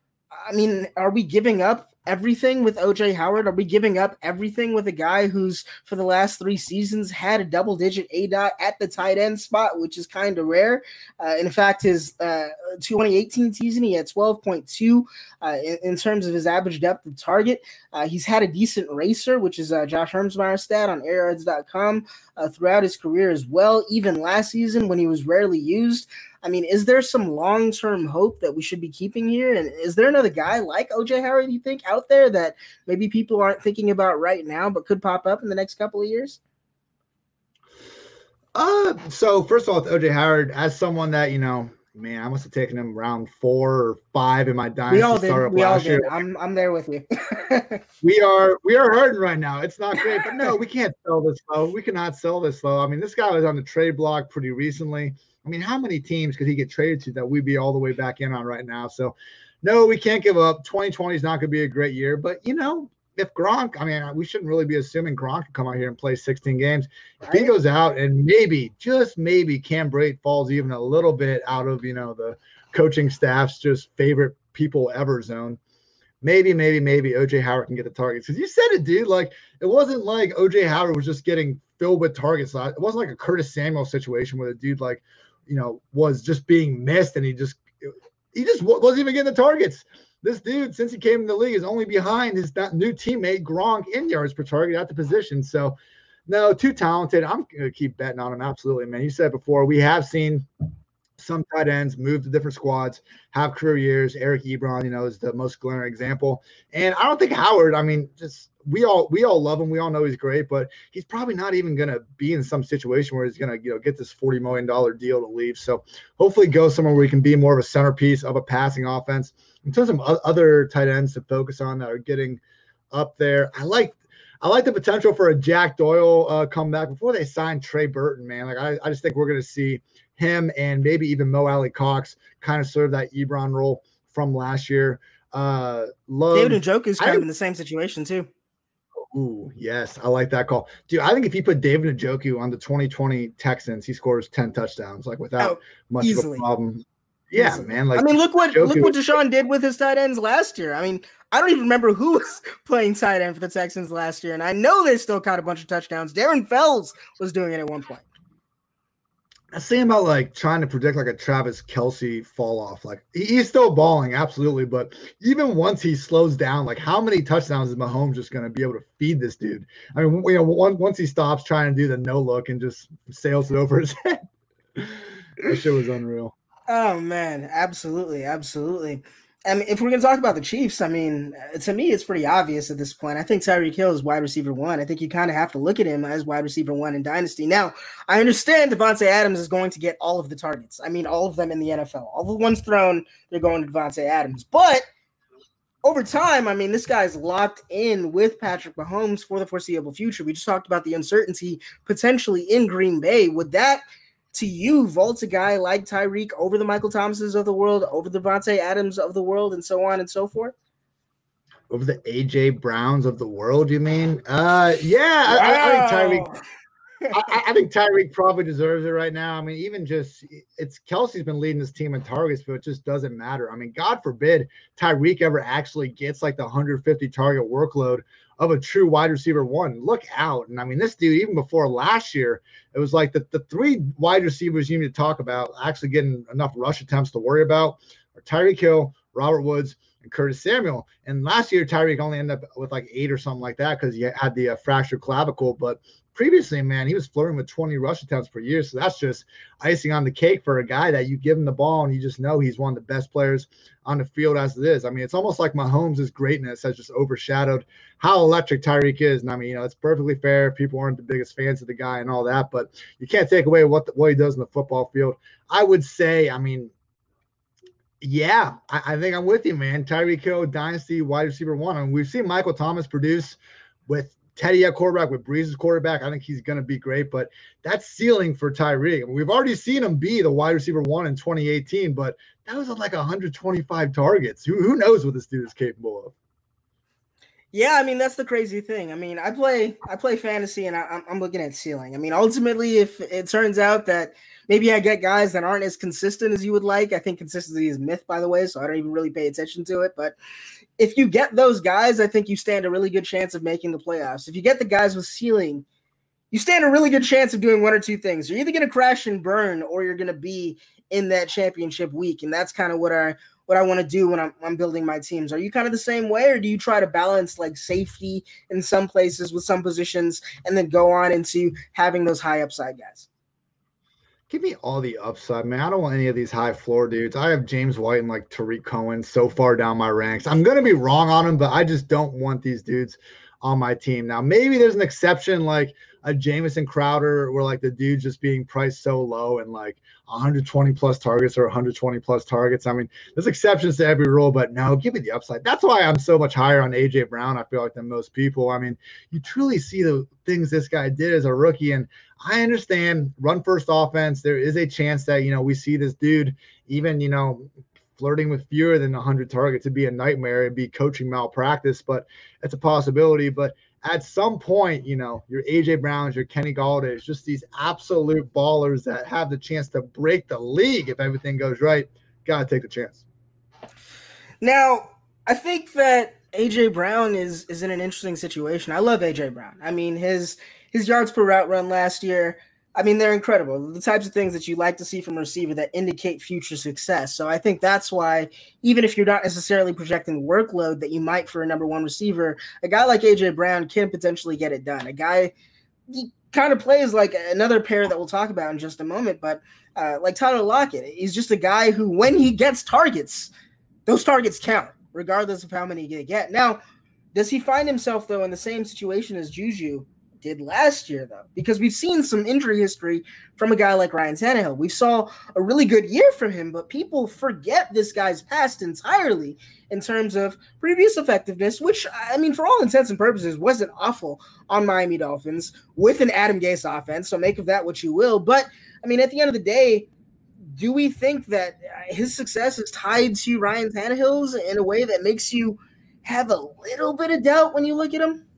I mean, are we giving up everything with O J Howard? Are we giving up everything with a guy who's for the last three seasons had a double digit A D O T at the tight end spot, which is kind of rare. Uh, in fact, his uh, twenty eighteen season, he had twelve point two uh, in, in terms of his average depth of target. Uh, he's had a decent racer, which is uh, Josh Hermsmeyer's stat on air yards dot com uh, throughout his career as well, even last season when he was rarely used. I mean, is there some long-term hope that we should be keeping here? And is there another guy like O J Howard, you think, out there that maybe people aren't thinking about right now but could pop up in the next couple of years? Uh, so first of all, with O J Howard, as someone that, you know, man, I must have taken him round four or five in my dynasty. We all did. startup We all last did. year. I'm I'm there with you. We are we are hurting right now. It's not great, but no, we can't sell this low. We cannot sell this low. I mean, this guy was on the trade block pretty recently. I mean, how many teams could he get traded to that we'd be all the way back in on right now? So, no, we can't give up. twenty twenty is not going to be a great year, but you know, if Gronk, I mean, we shouldn't really be assuming Gronk can come out here and play sixteen games. If Right. he goes out and maybe, just maybe, Cam Brate falls even a little bit out of, you know, the coaching staff's just favorite people ever zone. Maybe, maybe, maybe O J Howard can get the targets. Because you said it, dude. Like, it wasn't like O J Howard was just getting filled with targets. It wasn't like a Curtis Samuel situation where the dude, like, you know, was just being missed and he just he just wasn't even getting the targets. This dude, since he came in the league, is only behind his new teammate Gronk in yards per target at the position. So, no, too talented. I'm going to keep betting on him. Absolutely, man. You said before, we have seen some tight ends move to different squads, have career years. Eric Ebron, you know, is the most glaring example. And I don't think Howard, I mean, just we all we all love him. We all know he's great, but he's probably not even going to be in some situation where he's going to, you know, get this forty million dollars deal to leave. So hopefully go somewhere where he can be more of a centerpiece of a passing offense. In terms of other tight ends to focus on that are getting up there, I like I like the potential for a Jack Doyle uh, comeback before they sign Trey Burton, man. Like I, I just think we're going to see him and maybe even Mo Alley Cox kind of serve that Ebron role from last year. Uh, love David Njoku is kind I, of in the same situation too. Ooh, yes, I like that call, dude. I think if you put David Njoku on the twenty twenty Texans, he scores ten touchdowns, like without oh, much easily. of a problem. Yeah, Easily. man. Like I mean, look what Njoku, look what Deshaun did with his tight ends last year. I mean, I don't even remember who was playing tight end for the Texans last year, and I know they still caught a bunch of touchdowns. Darren Fells was doing it at one point. That's saying about like trying to predict like a Travis Kelce fall off. Like he, he's still balling, absolutely, but even once he slows down, like how many touchdowns is Mahomes just going to be able to feed this dude? I mean, you know, once once he stops trying to do the no look and just sails it over his head, that shit was unreal. Oh man, absolutely, absolutely. I mean, if we're going to talk about the Chiefs, I mean, to me, it's pretty obvious at this point. I think Tyreek Hill is wide receiver one. I think you kind of have to look at him as wide receiver one in Dynasty. Now, I understand Devontae Adams is going to get all of the targets. I mean, all of them in the N F L. All the ones thrown, they're going to Devontae Adams. But over time, I mean, this guy's locked in with Patrick Mahomes for the foreseeable future. We just talked about the uncertainty potentially in Green Bay. Would that, to you, vault a guy like Tyreek over the Michael Thomases of the world, over the Devontae Adams of the world, and so on and so forth? Over the A J Browns of the world, you mean? Uh, yeah, I, I, I think Tyreek. I, I think Tyreek probably deserves it right now. I mean, even just it's Kelsey's been leading this team in targets, but it just doesn't matter. I mean, God forbid Tyreek ever actually gets like the one hundred fifty target workload of a true wide receiver one. Look out. And I mean, this dude, even before last year, it was like the, the three wide receivers you need to talk about actually getting enough rush attempts to worry about are Tyreek Hill, Robert Woods, and Curtis Samuel. And last year, Tyreek only ended up with like eight or something like that because he had the uh, fractured clavicle. But previously, man, he was flirting with twenty rush attempts per year. So that's just icing on the cake for a guy that you give him the ball and you just know he's one of the best players on the field as it is. I mean, it's almost like Mahomes' greatness has just overshadowed how electric Tyreek is. And I mean, you know, it's perfectly fair. People aren't the biggest fans of the guy and all that, but you can't take away what the, what he does in the football field. I would say, I mean, yeah, I, I think I'm with you, man. Tyreek Hill, dynasty wide receiver one. I mean, we've seen Michael Thomas produce with Teddy at quarterback, with Brees' quarterback. I think he's going to be great, but that's ceiling for Tyreek. I mean, we've already seen him be the wide receiver one in twenty eighteen, but that was like one hundred twenty-five targets. Who, who knows what this dude is capable of? Yeah, I mean, that's the crazy thing. I mean, I play I play fantasy, and I, I'm looking at ceiling. I mean, ultimately, if it turns out that maybe I get guys that aren't as consistent as you would like, I think consistency is a myth, by the way, so I don't even really pay attention to it. But if you get those guys, I think you stand a really good chance of making the playoffs. If you get the guys with ceiling, you stand a really good chance of doing one or two things. You're either going to crash and burn, or you're going to be in that championship week, and that's kind of what I what I want to do when I'm, I'm building my teams. Are you kind of the same way, or do you try to balance like safety in some places with some positions and then go on into having those high upside guys? Give me all the upside, man. I don't want any of these high floor dudes. I have James White and like Tariq Cohen so far down my ranks. I'm going to be wrong on them, but I just don't want these dudes on my team. Now, maybe there's an exception like a Jamison Crowder where like the dude's just being priced so low and like one hundred twenty plus targets or one hundred twenty plus targets. I mean, there's exceptions to every rule, but no, give me the upside. That's why I'm so much higher on A J Brown, I feel like, than most people. I mean, you truly see the things this guy did as a rookie, and I understand run first offense. There is a chance that, you know, we see this dude even, you know, flirting with fewer than one hundred targets. It'd be a nightmare. It'd be coaching malpractice, but it's a possibility. But at some point, you know, your A J Browns, your Kenny Galladay's, just these absolute ballers that have the chance to break the league if everything goes right. Got to take the chance. Now, I think that A J Brown is is in an interesting situation. I love A J Brown. I mean, his his yards per route run last year, I mean, they're incredible. The types of things that you like to see from a receiver that indicate future success. So I think that's why, even if you're not necessarily projecting the workload that you might for a number one receiver, a guy like A J Brown can potentially get it done. A guy, he kind of plays like another pair that we'll talk about in just a moment, but uh, like Tyler Lockett, he's just a guy who, when he gets targets, those targets count, regardless of how many you get. Now, does he find himself, though, in the same situation as Juju did last year, though? Because we've seen some injury history from a guy like Ryan Tannehill. We saw a really good year from him, but people forget this guy's past entirely in terms of previous effectiveness, which, I mean, for all intents and purposes, wasn't awful on Miami Dolphins with an Adam Gase offense, so make of that what you will. But, I mean, at the end of the day, do we think that his success is tied to Ryan Tannehill's in a way that makes you have a little bit of doubt when you look at him?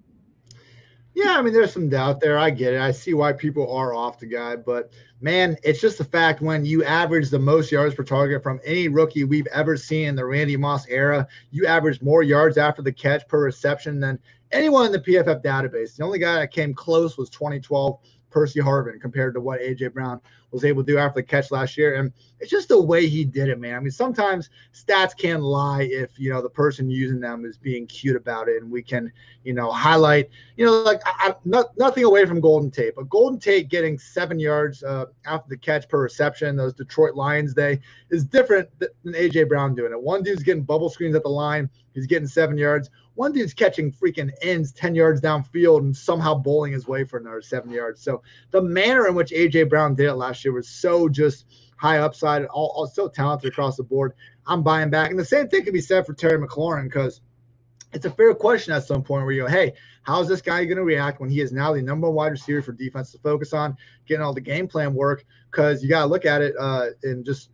Yeah, I mean, there's some doubt there. I get it. I see why people are off the guy. But, man, it's just the fact when you average the most yards per target from any rookie we've ever seen in the Randy Moss era, you average more yards after the catch per reception than anyone in the P F F database. The only guy that came close was twenty twelve Percy Harvin compared to what A J Brown was able to do after the catch last year. And it's just the way he did it, man. I mean, sometimes stats can lie if, you know, the person using them is being cute about it. And we can, you know, highlight, you know, like I, I, not, nothing away from Golden Tate, but Golden Tate getting seven yards uh, after the catch per reception, those Detroit Lions day, is different than A J Brown doing it. One dude's getting bubble screens at the line. He's getting seven yards. One dude's catching freaking ends ten yards downfield and somehow bowling his way for another seven yards. So the manner in which A J Brown did it last year was so just high upside, all, all so talented across the board. I'm buying back. And the same thing can be said for Terry McLaurin, because it's a fair question at some point where you go, hey, how is this guy going to react when he is now the number one wide receiver for defense to focus on, getting all the game plan work? Because you got to look at it uh, and just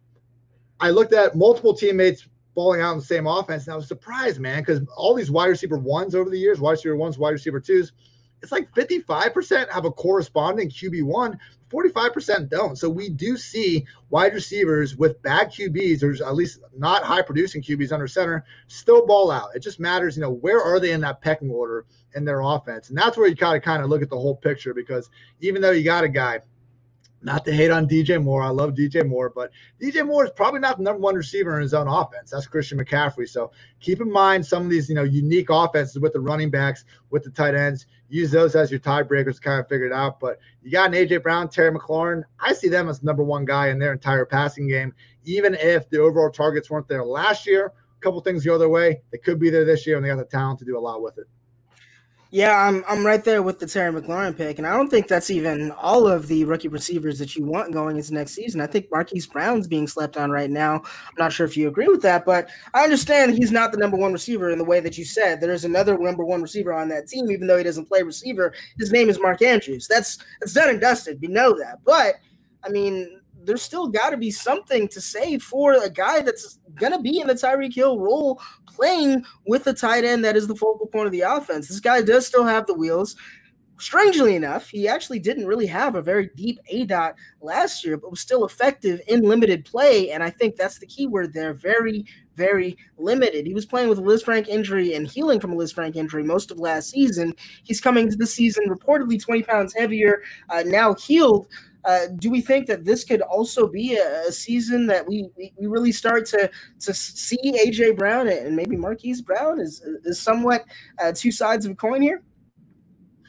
– I looked at multiple teammates falling out in the same offense, and I was surprised, man, because all these wide receiver ones over the years, wide receiver ones, wide receiver twos, it's like fifty-five percent have a corresponding Q B one, forty-five percent don't. So we do see wide receivers with bad Q Bs, or at least not high-producing Q Bs under center, still ball out. It just matters, you know, where are they in that pecking order in their offense? And that's where you kind of kind of look at the whole picture, because even though you got a guy, not to hate on D J Moore, I love D J Moore, but D J Moore is probably not the number one receiver in his own offense. That's Christian McCaffrey. So keep in mind some of these, you know, unique offenses with the running backs, with the tight ends. Use those as your tiebreakers to kind of figure it out. But you got an A J Brown, Terry McLaurin. I see them as number one guy in their entire passing game, even if the overall targets weren't there last year. A couple things go their way. They could be there this year, and they got the talent to do a lot with it. Yeah, I'm I'm right there with the Terry McLaurin pick, and I don't think that's even all of the rookie receivers that you want going into next season. I think Marquise Brown's being slept on right now. I'm not sure if you agree with that, but I understand he's not the number one receiver in the way that you said. There's another number one receiver on that team, even though he doesn't play receiver. His name is Mark Andrews. That's that's done and dusted. We know that. But, I mean, there's still got to be something to say for a guy that's going to be in the Tyreek Hill role, playing with the tight end that is the focal point of the offense. This guy does still have the wheels. Strangely enough, he actually didn't really have a very deep A DOT last year, but was still effective in limited play, and I think that's the key word there, very, very limited. He was playing with a Lisfranc injury and healing from a Lisfranc injury most of last season. He's coming to the season reportedly twenty pounds heavier, uh, now healed. Uh, do we think that this could also be a, a season that we, we, we really start to to see A J Brown and maybe Marquise Brown is is somewhat uh, two sides of a coin here?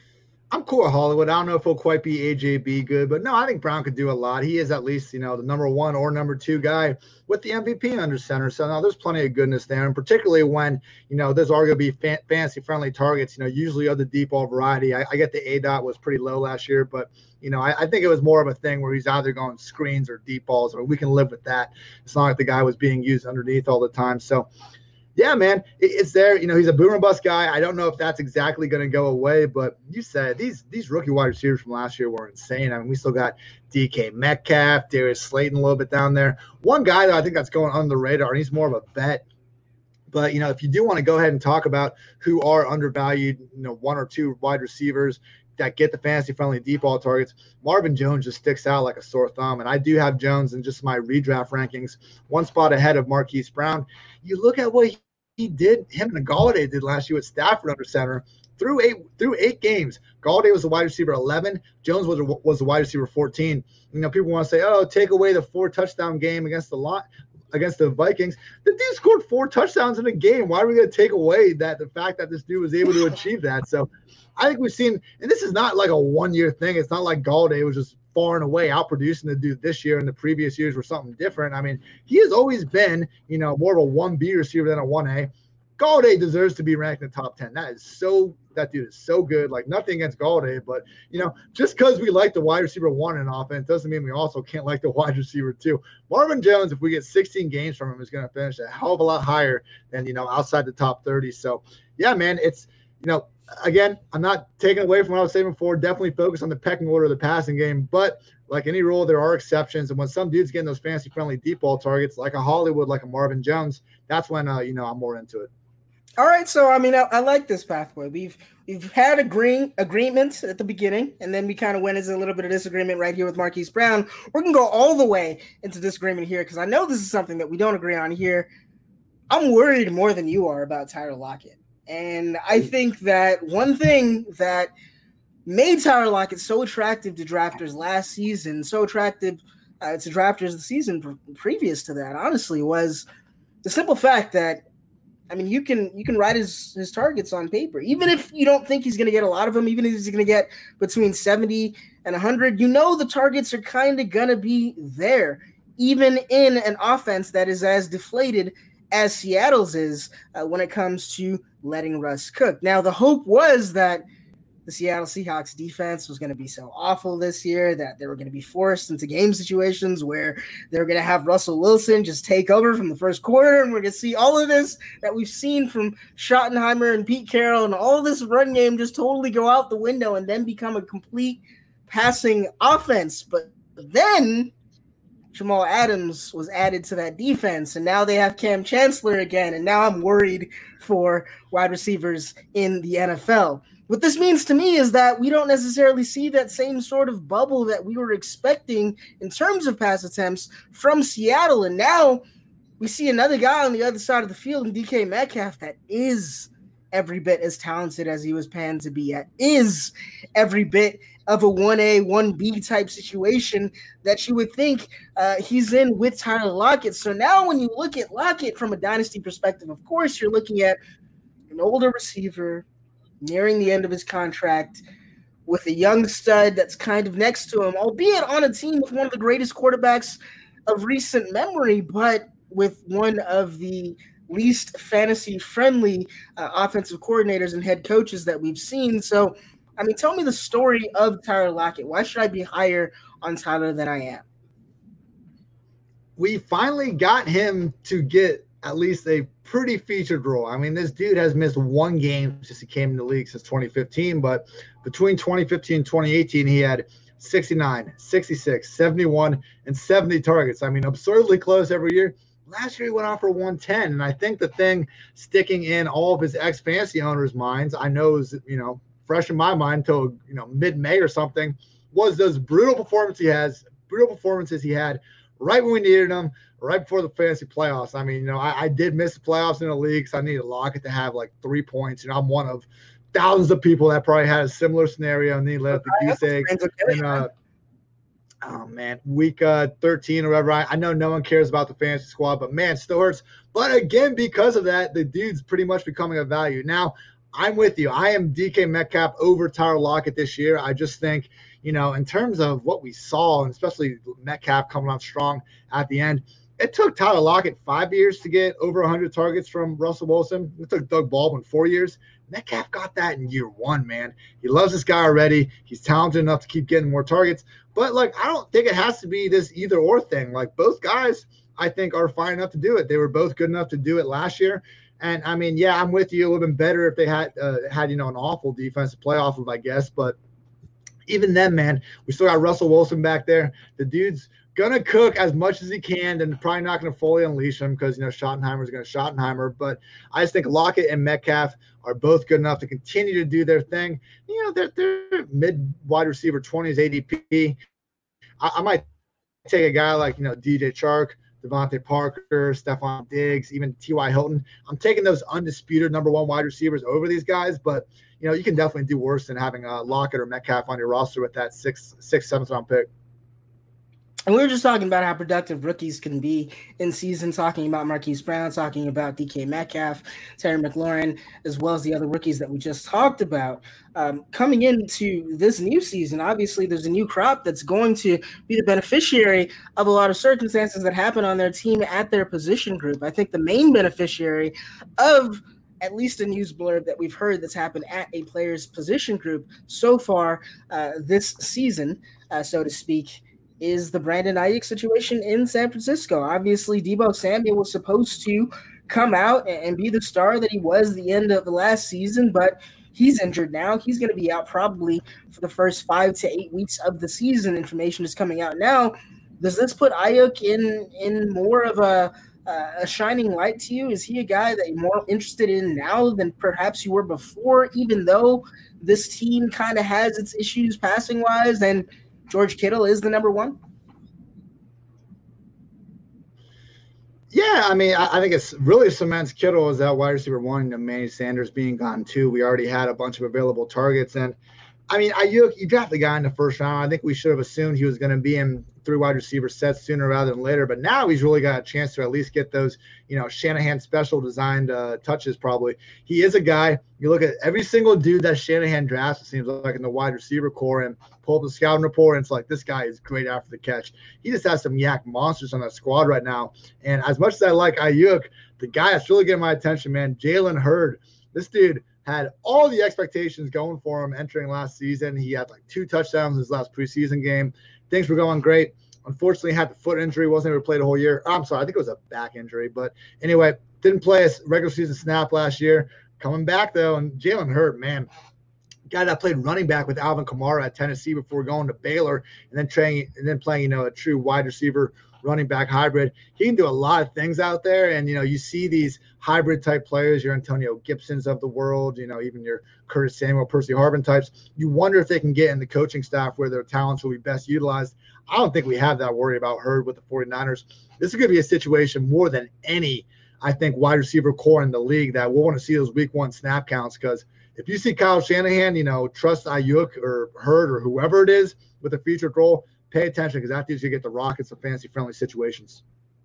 I'm cool with Hollywood. I don't know if he'll quite be A J B good, but no, I think Brown could do a lot. He is at least, you know, the number one or number two guy with the M V P under center. So now there's plenty of goodness there. And particularly when, you know, there's arguably fan- fantasy friendly targets, you know, usually of the deep ball variety. I, I get the A DOT was pretty low last year, but, you know, I, I think it was more of a thing where he's either going screens or deep balls, or we can live with that. It's not like the guy was being used underneath all the time. So, yeah, man, it, it's there. You know, he's a boomer bust guy. I don't know if that's exactly going to go away, but you said these these rookie wide receivers from last year were insane. I mean, we still got D K Metcalf, Darius Slayton a little bit down there. One guy that I think that's going under the radar, and he's more of a bet. But, you know, if you do want to go ahead and talk about who are undervalued, you know, one or two wide receivers that get the fantasy-friendly deep ball targets, Marvin Jones just sticks out like a sore thumb. And I do have Jones in just my redraft rankings, one spot ahead of Marquise Brown. You look at what he He did, him and Galladay did last year with Stafford under center through eight through eight games. Galladay was the wide receiver eleven. Jones was a, was the wide receiver fourteen. You know, people want to say, "Oh, take away the four touchdown game against the lot against the Vikings." The dude scored four touchdowns in a game. Why are we going to take away that the fact that this dude was able to achieve that? So, I think we've seen, and this is not like a one year thing. It's not like Galladay was just far and away outproducing the dude this year, and the previous years were something different. I mean, he has always been, you know, more of a one B receiver than a one A. Galladay deserves to be ranked in the top ten. That is so – that dude is so good. Like, nothing against Galladay, but, you know, just because we like the wide receiver one in offense doesn't mean we also can't like the wide receiver two. Marvin Jones, if we get sixteen games from him, is going to finish a hell of a lot higher than, you know, outside the top thirty. So, yeah, man, it's – you know, again, I'm not taking away from what I was saying before. Definitely focus on the pecking order of the passing game. But like any rule, there are exceptions. And when some dude's getting those fantasy-friendly deep ball targets, like a Hollywood, like a Marvin Jones, that's when, uh, you know, I'm more into it. All right, so I mean, I, I like this pathway. We've we've had agreeing agreement at the beginning, and then we kind of went into a little bit of disagreement right here with Marquise Brown. We're gonna go all the way into disagreement here because I know this is something that we don't agree on here. I'm worried more than you are about Tyler Lockett, and I think that one thing that made Tyler Lockett so attractive to drafters last season, so attractive uh, to drafters the season pre- previous to that, honestly, was the simple fact that. I mean, you can you can write his, his targets on paper. Even if you don't think he's going to get a lot of them, even if he's going to get between seventy and one hundred, you know the targets are kind of going to be there, even in an offense that is as deflated as Seattle's is uh, when it comes to letting Russ cook. Now, the hope was that the Seattle Seahawks defense was going to be so awful this year that they were going to be forced into game situations where they're going to have Russell Wilson just take over from the first quarter. And we're going to see all of this that we've seen from Schottenheimer and Pete Carroll and all of this run game just totally go out the window and then become a complete passing offense. But then Jamal Adams was added to that defense, and now they have Cam Chancellor again. And now I'm worried for wide receivers in the N F L. What this means to me is that we don't necessarily see that same sort of bubble that we were expecting in terms of pass attempts from Seattle. And now we see another guy on the other side of the field in D K Metcalf that is every bit as talented as he was panned to be at, is every bit of a one A, one B type situation that you would think uh, he's in with Tyler Lockett. So now when you look at Lockett from a dynasty perspective, of course, you're looking at an older receiver nearing the end of his contract with a young stud that's kind of next to him, albeit on a team with one of the greatest quarterbacks of recent memory, but with one of the least fantasy-friendly uh, offensive coordinators and head coaches that we've seen. So, I mean, tell me the story of Tyler Lockett. Why should I be higher on Tyler than I am? We finally got him to get at least a pretty featured role. I mean, this dude has missed one game since he came in the league since twenty fifteen, but between twenty fifteen and twenty eighteen, he had sixty-nine, sixty-six, seventy-one, and seventy targets. I mean, absurdly close every year. Last year, he went on for one ten, and I think the thing sticking in all of his ex-fantasy owners' minds, I know is, you know, fresh in my mind until, you know, mid-May or something, was those brutal performances he has, brutal performances he had right when we needed them, right before the fantasy playoffs. I mean, you know, I, I did miss the playoffs in the league, so I needed Lockett to have like three points. You know, I'm one of thousands of people that probably had a similar scenario and then let up the goose egg. And, uh, oh, man, week uh, thirteen or whatever. I, I know no one cares about the fantasy squad, but, man, still hurts. But, again, because of that, the dude's pretty much becoming a value. Now, I'm with you. I am D K Metcalf over Tyler Lockett this year. I just think, you know, in terms of what we saw, and especially Metcalf coming on strong at the end, it took Tyler Lockett five years to get over one hundred targets from Russell Wilson. It took Doug Baldwin four years. Metcalf got that in year one, man. He loves this guy already. He's talented enough to keep getting more targets. But, like, I don't think it has to be this either-or thing. Like, both guys, I think, are fine enough to do it. They were both good enough to do it last year. And, I mean, yeah, I'm with you. It would have been better if they had, uh, had you know, an awful defense to play off of, I guess. But even then, man, we still got Russell Wilson back there. The dude's going to cook as much as he can, and probably not going to fully unleash him because, you know, Schottenheimer's going to Schottenheimer. But I just think Lockett and Metcalf are both good enough to continue to do their thing. You know, they're, they're mid-wide receiver twenties A D P. I, I might take a guy like, you know, D J Chark, Devontae Parker, Stephon Diggs, even T Y Hilton. I'm taking those undisputed number one wide receivers over these guys, but, you know, you can definitely do worse than having a Lockett or Metcalf on your roster with that sixth, sixth, seventh round pick. And we were just talking about how productive rookies can be in season, talking about Marquise Brown, talking about D K Metcalf, Terry McLaurin, as well as the other rookies that we just talked about. Um, coming into this new season, obviously there's a new crop that's going to be the beneficiary of a lot of circumstances that happen on their team at their position group. I think the main beneficiary of at least a news blurb that we've heard that's happened at a player's position group so far uh, this season, uh, so to speak, is the Brandon Ayuk situation in San Francisco. Obviously, Deebo Samuel was supposed to come out and be the star that he was the end of the last season, but he's injured now. He's going to be out probably for the first five to eight weeks of the season. Information is coming out now. Does this put Ayuk in, in more of a, a shining light to you? Is he a guy that you're more interested in now than perhaps you were before, even though this team kind of has its issues passing-wise and George Kittle is the number one? Yeah, I mean, I, I think it's really cements Kittle as that wide receiver one, and Manny Sanders being gone too. We already had a bunch of available targets. And, I mean, Ayuk, you draft the guy in the first round. I think we should have assumed he was going to be in three wide receiver sets sooner rather than later. But now he's really got a chance to at least get those, you know, Shanahan special designed uh, touches probably. He is a guy, you look at every single dude that Shanahan drafts, it seems like, in the wide receiver core, and pull up the scouting report, and it's like, this guy is great after the catch. He just has some yak monsters on that squad right now. And as much as I like Ayuk, the guy that's really getting my attention, man, Jalen Hurd. This dude had all the expectations going for him entering last season. He had like two touchdowns in his last preseason game. Things were going great. Unfortunately, had the foot injury, wasn't able to play the whole year. I'm sorry, I think it was a back injury. But anyway, didn't play a regular season snap last year. Coming back, though, and Jalen Hurd, man, guy that played running back with Alvin Kamara at Tennessee before going to Baylor and then training and then playing, you know, a true wide receiver running back hybrid. He can do a lot of things out there. And, you know, you see these hybrid type players, your Antonio Gibsons of the world, you know, even your Curtis Samuel, Percy Harvin types. You wonder if they can get in the coaching staff where their talents will be best utilized. I don't think we have that worry about Hurd with the 49ers. This is going to be a situation more than any, I think, wide receiver core in the league that we'll want to see those week one snap counts, because if you see Kyle Shanahan, you know, trust Ayuk or Hurd or whoever it is with a featured role, pay attention, because after you get the Rockets some fantasy-friendly situations.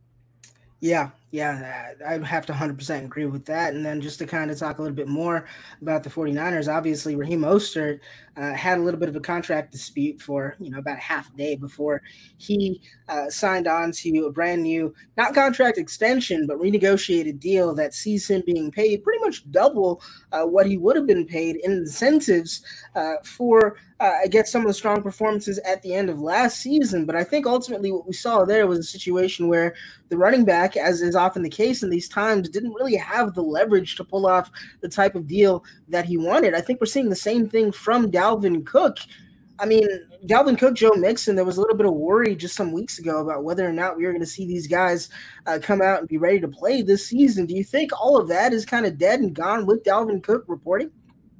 Yeah, yeah, I have to one hundred percent agree with that. And then just to kind of talk a little bit more about the 49ers, obviously Raheem Mostert uh, had a little bit of a contract dispute for, you know, about a half a day before he uh, signed on to a brand new, not contract extension, but renegotiated deal that sees him being paid pretty much double uh, what he would have been paid in incentives uh, for, uh, I guess, some of the strong performances at the end of last season. But I think ultimately what we saw there was a situation where the running back, as is often the case in these times, didn't really have the leverage to pull off the type of deal that he wanted. I think we're seeing the same thing from Dalvin Cook. I mean, Dalvin Cook, Joe Mixon, there was a little bit of worry just some weeks ago about whether or not we were going to see these guys uh, come out and be ready to play this season. Do you think all of that is kind of dead and gone with Dalvin Cook reporting?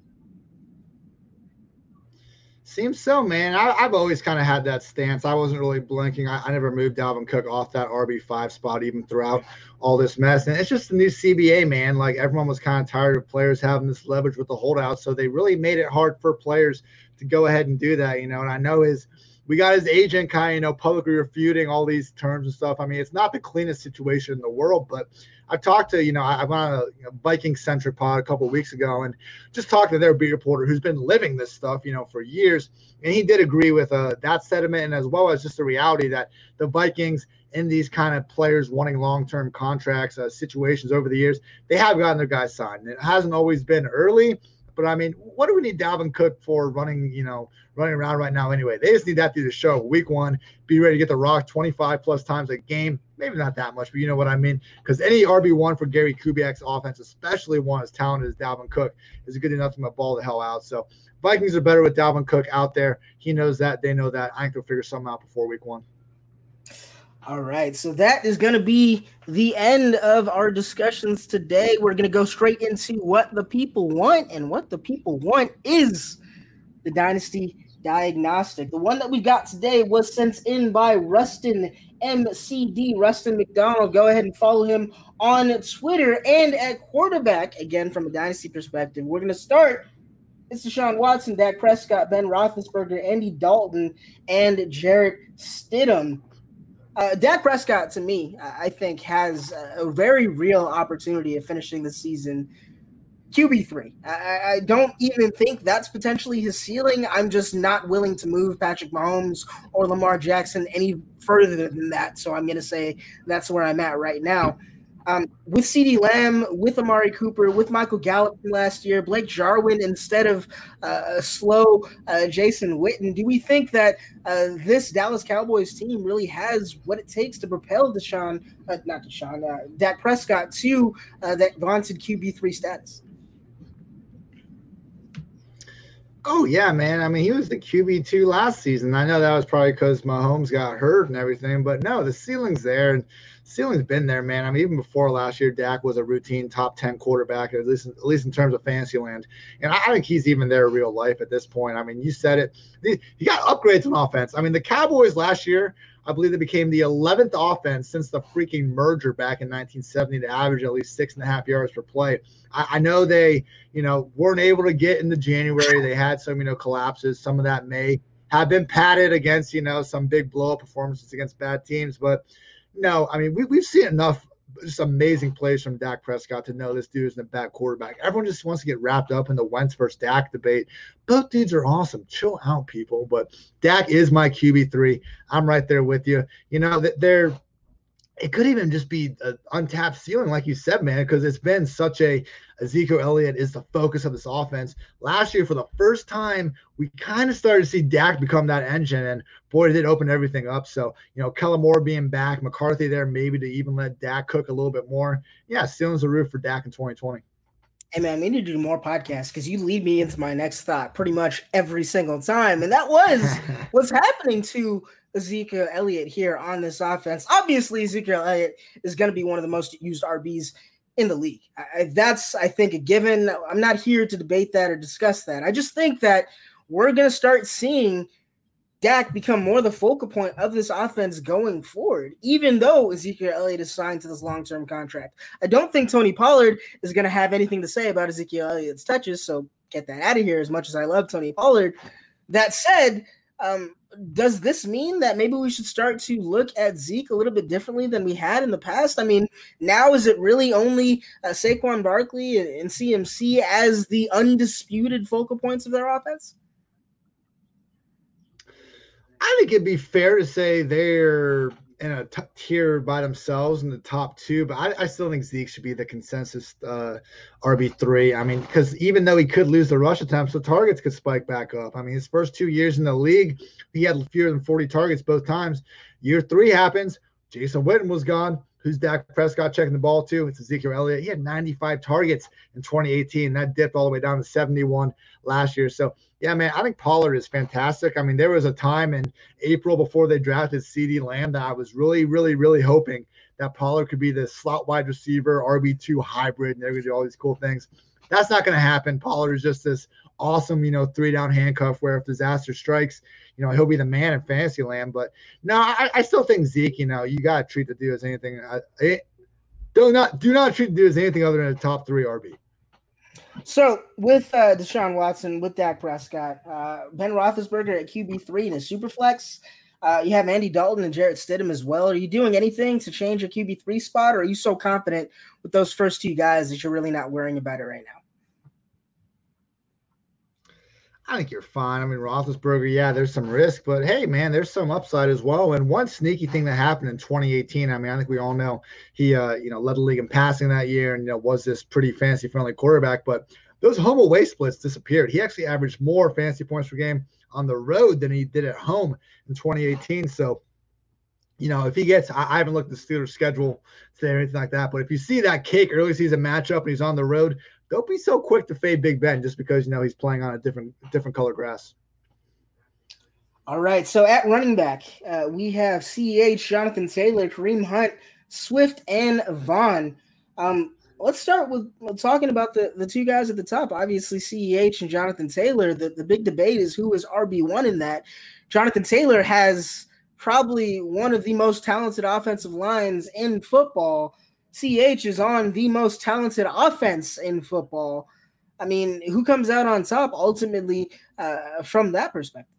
Seems so, man. I, I've always kind of had that stance. I wasn't really blinking. I, I never moved Dalvin Cook off that R B five spot even throughout all this mess. And it's just the new C B A, man. Like, everyone was kind of tired of players having this leverage with the holdouts, so they really made it hard for players to go ahead and do that, you know. And I know his we got his agent kind of, you know, publicly refuting all these terms and stuff. I mean, it's not the cleanest situation in the world, but I talked to, you know, I, I went on a you know, Viking-centric pod a couple of weeks ago and just talked to their beat reporter who's been living this stuff, you know, for years. And he did agree with uh, that sentiment, and as well as just the reality that the Vikings in these kind of players wanting long-term contracts, uh, situations over the years, they have gotten their guys signed. And it hasn't always been early. But, I mean, what do we need Dalvin Cook for running, you know, running around right now anyway? They just need that through the show. Week one, be ready to get the rock twenty-five plus times a game. Maybe not that much, but you know what I mean. Because any R B one for Gary Kubiak's offense, especially one as talented as Dalvin Cook, is good enough to ball the hell out. So Vikings are better with Dalvin Cook out there. He knows that. They know that. I think they'll figure something out before week one. All right, so that is going to be the end of our discussions today. We're going to go straight into what the people want, and what the people want is the Dynasty Diagnostic. The one that we got today was sent in by Rustin M C D, Rustin McDonald. Go ahead and follow him on Twitter and at quarterback. Again, from a Dynasty perspective, we're going to start. It's Deshaun Watson, Dak Prescott, Ben Roethlisberger, Andy Dalton, and Jarrett Stidham. Uh, Dak Prescott, to me, I think, has a very real opportunity of finishing the season Q B three. I, I don't even think that's potentially his ceiling. I'm just not willing to move Patrick Mahomes or Lamar Jackson any further than that. So I'm going to say that's where I'm at right now. Um, with CeeDee Lamb, with Amari Cooper, with Michael Gallup from last year, Blake Jarwin instead of uh, a slow uh, Jason Witten, do we think that uh, this Dallas Cowboys team really has what it takes to propel Deshaun, uh, not Deshaun, uh, Dak Prescott to uh, that vaunted Q B three status? Oh, yeah, man. I mean, he was the Q B two last season. I know that was probably because Mahomes got hurt and everything, but no, the ceiling's there. And ceiling's been there, man. I mean, even before last year, Dak was a routine top ten quarterback, at least, at least in terms of fantasy land. And I think he's even there in real life at this point. I mean, you said it. You got upgrades on offense. I mean, the Cowboys last year, I believe they became the eleventh offense since the freaking merger back in nineteen seventy to average at least six and a half yards per play. I, I know they, you know, weren't able to get into January. They had some, you know, collapses. Some of that may have been padded against, you know, some big blow-up performances against bad teams. But, no, I mean, we, we've seen enough just amazing plays from Dak Prescott to know this dude isn't a bad quarterback. Everyone just wants to get wrapped up in the Wentz versus Dak debate. Both dudes are awesome. Chill out, people. But Dak is my Q B three. I'm right there with you. You know, they're – it could even just be an untapped ceiling, like you said, man, because it's been such a – Ezekiel Elliott is the focus of this offense. Last year, for the first time, we kind of started to see Dak become that engine, and boy, it did open everything up. So, you know, Kellen Moore being back, McCarthy there maybe to even let Dak cook a little bit more. Yeah, ceiling's the roof for Dak in twenty twenty. Hey, man, we need to do more podcasts because you lead me into my next thought pretty much every single time, and that was what's happening to Ezekiel Elliott here on this offense. Obviously, Ezekiel Elliott is going to be one of the most used R Bs in the league. I, that's, I think, a given. I'm not here to debate that or discuss that. I just think that we're going to start seeing Dak become more the focal point of this offense going forward, even though Ezekiel Elliott is signed to this long-term contract. I don't think Tony Pollard is going to have anything to say about Ezekiel Elliott's touches, so get that out of here as much as I love Tony Pollard. That said, um, does this mean that maybe we should start to look at Zeke a little bit differently than we had in the past? I mean, now is it really only uh, Saquon Barkley and, and C M C as the undisputed focal points of their offense? I think it'd be fair to say they're in a t- tier by themselves in the top two, but I, I still think Zeke should be the consensus uh, R B three. I mean, because even though he could lose the rush attempts, the targets could spike back up. I mean, his first two years in the league, he had fewer than forty targets both times. Year three happens, Jason Witten was gone. Who's Dak Prescott checking the ball to? It's Ezekiel Elliott. He had ninety-five targets in twenty eighteen. That dipped all the way down to seventy-one last year. So, yeah, man, I think Pollard is fantastic. I mean, there was a time in April before they drafted CeeDee Lamb that I was really, really, really hoping that Pollard could be the slot wide receiver, R B two hybrid, and they're going to do all these cool things. That's not going to happen. Pollard is just this awesome, you know, three-down handcuff where if disaster strikes, you know, he'll be the man in fantasy land. But, no, I, I still think Zeke, you know, you got to treat the dude as anything. I, I, do not do not treat the dude as anything other than a top three R B. So with uh, Deshaun Watson, with Dak Prescott, uh, Ben Roethlisberger at Q B three in a super flex, Uh, you have Andy Dalton and Jarrett Stidham as well. Are you doing anything to change your Q B three spot, or are you so confident with those first two guys that you're really not worrying about it right now? I think you're fine. I mean, Roethlisberger, yeah, there's some risk, but hey, man, there's some upside as well. And one sneaky thing that happened in twenty eighteen, I mean, I think we all know he, uh, you know, led the league in passing that year and, you know, was this pretty fantasy-friendly quarterback. But those home away splits disappeared. He actually averaged more fantasy points per game on the road than he did at home in twenty eighteen. So, you know, if he gets, I, I haven't looked at the Steelers' schedule today or anything like that, but if you see that cake early season matchup and he's on the road, don't be so quick to fade Big Ben just because, you know, he's playing on a different different color grass. All right, so at running back, uh, we have C E H, Jonathan Taylor, Kareem Hunt, Swift, and Vaughn. Um, let's start with talking about the, the two guys at the top. Obviously, C E H and Jonathan Taylor. The, the big debate is who is R B one in that. Jonathan Taylor has probably one of the most talented offensive lines in football. C H is on the most talented offense in football. I mean, who comes out on top ultimately uh, from that perspective?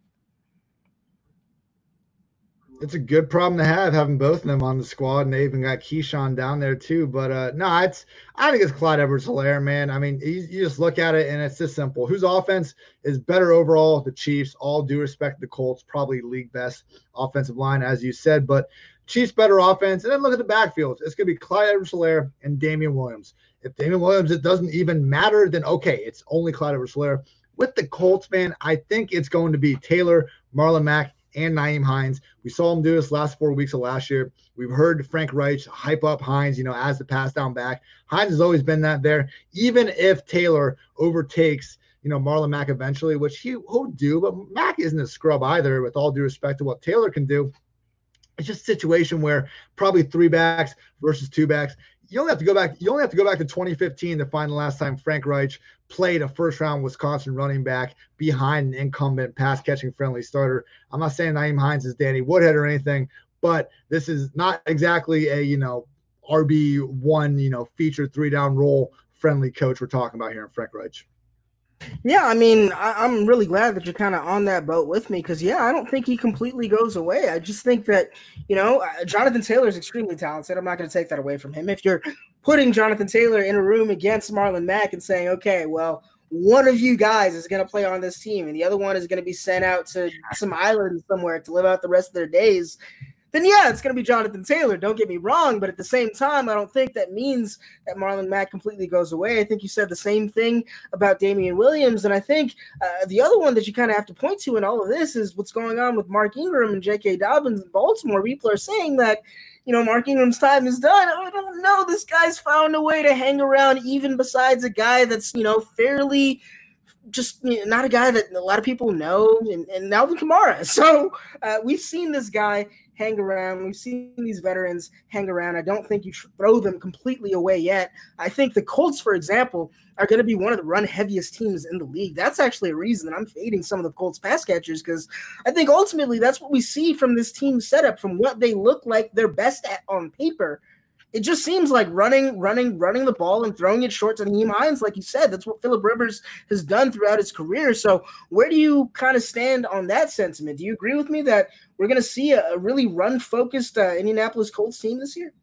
It's a good problem to have, having both of them on the squad, and they even got Keyshawn down there too. But uh, no, it's I think it's Clyde Edwards-Helaire, man. I mean, you, you just look at it, and it's just simple. Whose offense is better overall? The Chiefs. All due respect to the Colts, probably league best offensive line, as you said. But Chiefs better offense, and then look at the backfield. It's going to be Clyde Edwards-Helaire and Damian Williams. If Damian Williams, it doesn't even matter, then okay, it's only Clyde Edwards-Helaire. With the Colts, man, I think it's going to be Taylor, Marlon Mack, and Nyheim Hines. We saw him do this last four weeks of last year. We've heard Frank Reich hype up Hines, you know, as the pass down back. Hines has always been that there. Even if Taylor overtakes, you know, Marlon Mack eventually, which he will do, but Mack isn't a scrub either, with all due respect to what Taylor can do. It's just a situation where probably three backs versus two backs. You only have to go back. You only have to go back to twenty fifteen to find the last time Frank Reich played a first-round Wisconsin running back behind an incumbent pass-catching friendly starter. I'm not saying Nyheim Hines is Danny Woodhead or anything, but this is not exactly a you know R B one you know featured three-down role friendly coach we're talking about here in Frank Reich. Yeah, I mean, I, I'm really glad that you're kind of on that boat with me because, yeah, I don't think he completely goes away. I just think that, you know, uh, Jonathan Taylor is extremely talented. I'm not going to take that away from him. If you're putting Jonathan Taylor in a room against Marlon Mack and saying, okay, well, one of you guys is going to play on this team and the other one is going to be sent out to some island somewhere to live out the rest of their days, then yeah, it's going to be Jonathan Taylor. Don't get me wrong. But at the same time, I don't think that means that Marlon Mack completely goes away. I think you said the same thing about Damian Williams. And I think uh, the other one that you kind of have to point to in all of this is what's going on with Mark Ingram and J K. Dobbins in Baltimore. People are saying that, you know, Mark Ingram's time is done. I don't know. This guy's found a way to hang around even besides a guy that's, you know, fairly just you know, not a guy that a lot of people know, and, and Alvin Kamara. So uh, we've seen this guy hang around. We've seen these veterans hang around. I don't think you should throw them completely away yet. I think the Colts, for example, are going to be one of the run heaviest teams in the league. That's actually a reason that I'm fading some of the Colts pass catchers because I think ultimately that's what we see from this team setup, from what they look like they're best at on paper. It just seems like running, running, running the ball and throwing it short to Nyheim Hines, like you said. That's what Phillip Rivers has done throughout his career. So where do you kind of stand on that sentiment? Do you agree with me that we're going to see a, a really run-focused uh, Indianapolis Colts team this year?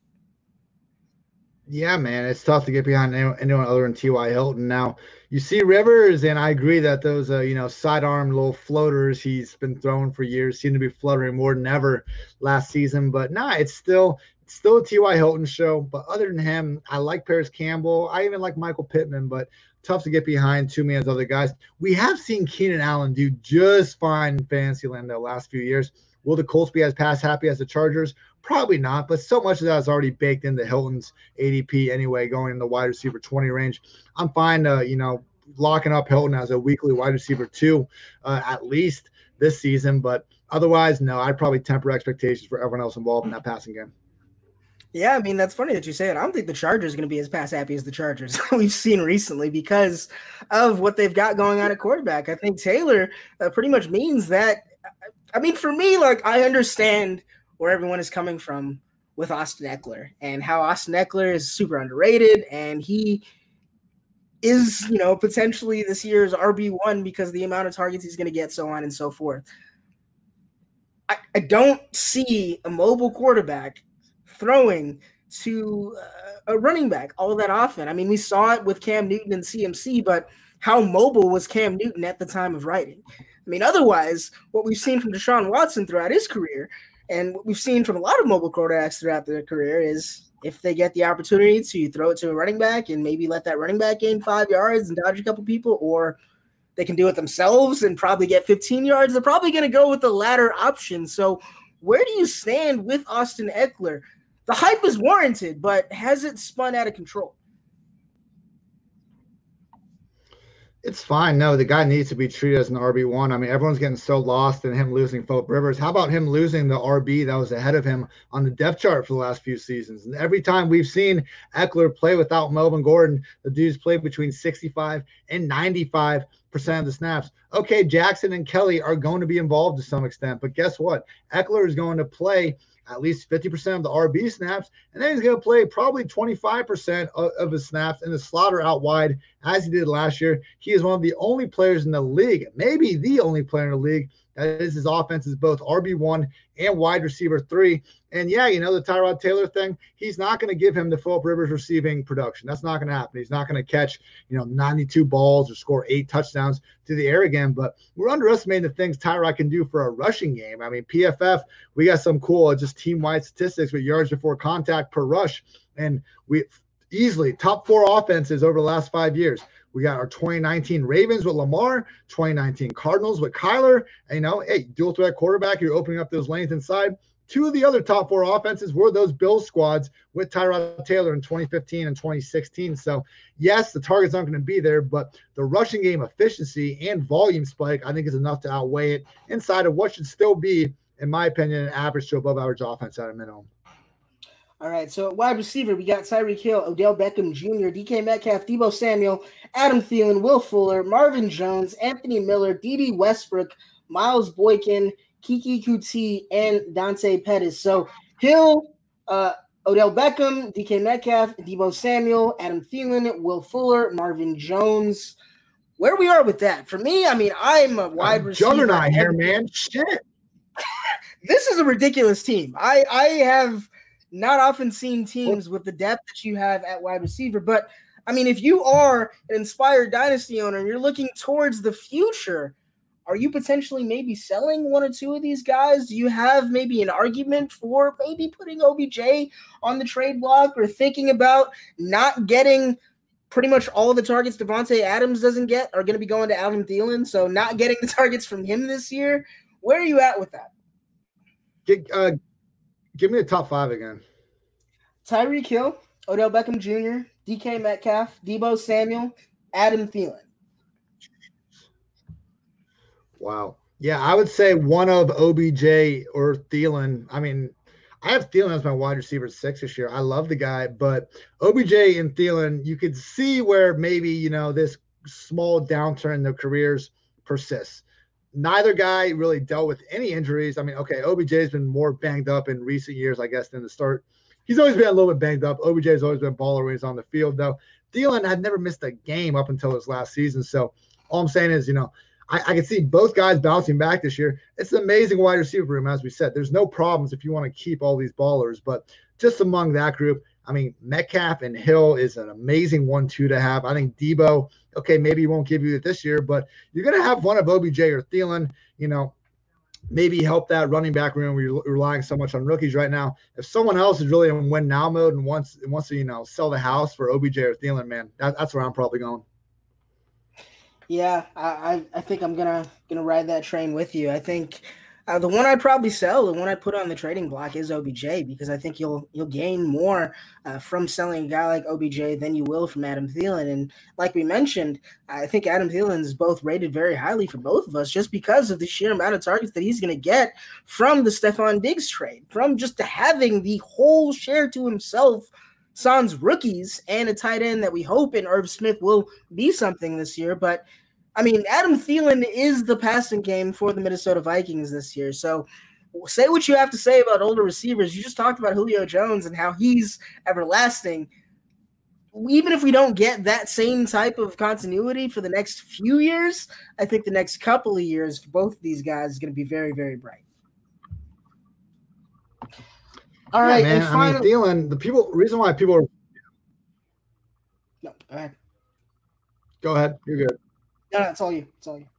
Yeah, man, it's tough to get behind anyone other than T Y. Hilton. Now, you see Rivers, and I agree that those, uh, you know, sidearm little floaters he's been throwing for years seem to be fluttering more than ever last season. But, nah, it's still – It's still a T Y. Hilton show, but other than him, I like Paris Campbell. I even like Michael Pittman, but tough to get behind too many of those other guys. We have seen Keenan Allen do just fine in Fantasyland the last few years. Will the Colts be as pass happy as the Chargers? Probably not, but so much of that is already baked into Hilton's A D P anyway, going in the wide receiver twenty range. I'm fine, uh, you know, locking up Hilton as a weekly wide receiver two, uh, at least this season. But otherwise, no, I'd probably temper expectations for everyone else involved in that passing game. Yeah, I mean, that's funny that you say it. I don't think the Chargers are going to be as pass happy as the Chargers we've seen recently because of what they've got going on at quarterback. I think Taylor uh, pretty much means that, I mean, for me, like, I understand where everyone is coming from with Austin Eckler and how Austin Eckler is super underrated and he is, you know, potentially this year's R B one because of the amount of targets he's going to get, so on and so forth. I, I don't see a mobile quarterback throwing to uh, a running back all that often. I mean, we saw it with Cam Newton and C M C, but how mobile was Cam Newton at the time of writing? I mean, otherwise, what we've seen from Deshaun Watson throughout his career, and what we've seen from a lot of mobile quarterbacks throughout their career, is if they get the opportunity to throw it to a running back and maybe let that running back gain five yards and dodge a couple people, or they can do it themselves and probably get fifteen yards, they're probably going to go with the latter option. So where do you stand with Austin Ekeler? The hype is warranted, but has it spun out of control? It's fine. No, the guy needs to be treated as an R B one. I mean, everyone's getting so lost in him losing Philip Rivers. How about him losing the R B that was ahead of him on the depth chart for the last few seasons? And every time we've seen Ekeler play without Melvin Gordon, the dude's played between sixty-five and ninety-five percent of the snaps. Okay, Jackson and Kelly are going to be involved to some extent, but guess what? Ekeler is going to play at least fifty percent of the R B snaps, and then he's going to play probably twenty-five percent of, of his snaps in the slaughter out wide as he did last year. He is one of the only players in the league, maybe the only player in the league, that is his offense is both R B one and wide receiver three. And yeah, you know, the Tyrod Taylor thing, he's not going to give him the Philip Rivers receiving production. That's not going to happen. He's not going to catch, you know, ninety-two balls or score eight touchdowns to the air again. But we're underestimating the things Tyrod can do for a rushing game. I mean, P F F, we got some cool just team-wide statistics with yards before contact per rush. And we easily top four offenses over the last five years. We got our twenty nineteen Ravens with Lamar, twenty nineteen Cardinals with Kyler. And, you know, hey, dual threat quarterback, you're opening up those lanes inside. Two of the other top four offenses were those Bills squads with Tyrod Taylor in twenty fifteen and twenty sixteen. So, yes, the targets aren't going to be there, but the rushing game efficiency and volume spike, I think, is enough to outweigh it inside of what should still be, in my opinion, an average to above average offense at a minimum. All right, so at wide receiver, we got Tyreek Hill, Odell Beckham Junior, D K Metcalf, Deebo Samuel, Adam Thielen, Will Fuller, Marvin Jones, Anthony Miller, Dede Westbrook, Miles Boykin, Kiki Kuti, and Dante Pettis. So Hill, uh, Odell Beckham, D K Metcalf, Deebo Samuel, Adam Thielen, Will Fuller, Marvin Jones. Where we are with that? For me, I mean, I'm a wide I'm receiver. Juggernaut here, man. Shit. This is a ridiculous team. I, I have not often seen teams with the depth that you have at wide receiver. But, I mean, if you are an inspired dynasty owner and you're looking towards the future, are you potentially maybe selling one or two of these guys? Do you have maybe an argument for maybe putting O B J on the trade block, or thinking about not getting pretty much all of the targets Devontae Adams doesn't get are going to be going to Adam Thielen, so not getting the targets from him this year? Where are you at with that? Give, uh, give me the top five again. Tyreek Hill, Odell Beckham Junior, D K Metcalf, Deebo Samuel, Adam Thielen. Wow. Yeah, I would say one of O B J or Thielen. I mean, I have Thielen as my wide receiver six this year. I love the guy, but O B J and Thielen, you could see where maybe, you know, this small downturn in their careers persists. Neither guy really dealt with any injuries. I mean, okay, O B J's been more banged up in recent years, I guess, than the start. He's always been a little bit banged up. O B J's always been baller when he's on the field, though. Thielen had never missed a game up until his last season. So all I'm saying is, you know, I, I can see both guys bouncing back this year. It's an amazing wide receiver room, as we said. There's no problems if you want to keep all these ballers. But just among that group, I mean, Metcalf and Hill is an amazing one two to have. I think Deebo, okay, maybe he won't give you it this year, but you're going to have one of O B J or Thielen, you know, maybe help that running back room where you're relying so much on rookies right now. If someone else is really in win now mode and wants, wants to, you know, sell the house for O B J or Thielen, man, that, that's where I'm probably going. Yeah, I, I think I'm gonna gonna ride that train with you. I think uh, the one I'd probably sell, the one I'd put on the trading block, is O B J, because I think you'll you'll gain more uh, from selling a guy like O B J than you will from Adam Thielen. And like we mentioned, I think Adam Thielen is both rated very highly for both of us, just because of the sheer amount of targets that he's going to get from the Stephon Diggs trade, from just having the whole share to himself. Sans rookies and a tight end that we hope in Irv Smith will be something this year. But, I mean, Adam Thielen is the passing game for the Minnesota Vikings this year. So say what you have to say about older receivers. You just talked about Julio Jones and how he's everlasting. Even if we don't get that same type of continuity for the next few years, I think the next couple of years for both of these guys is going to be very, very bright. All yeah, right, man. and finally, I mean, Thielen, the people reason why people are no, go ahead. Go ahead. You're good. No, no, it's all you. It's all you.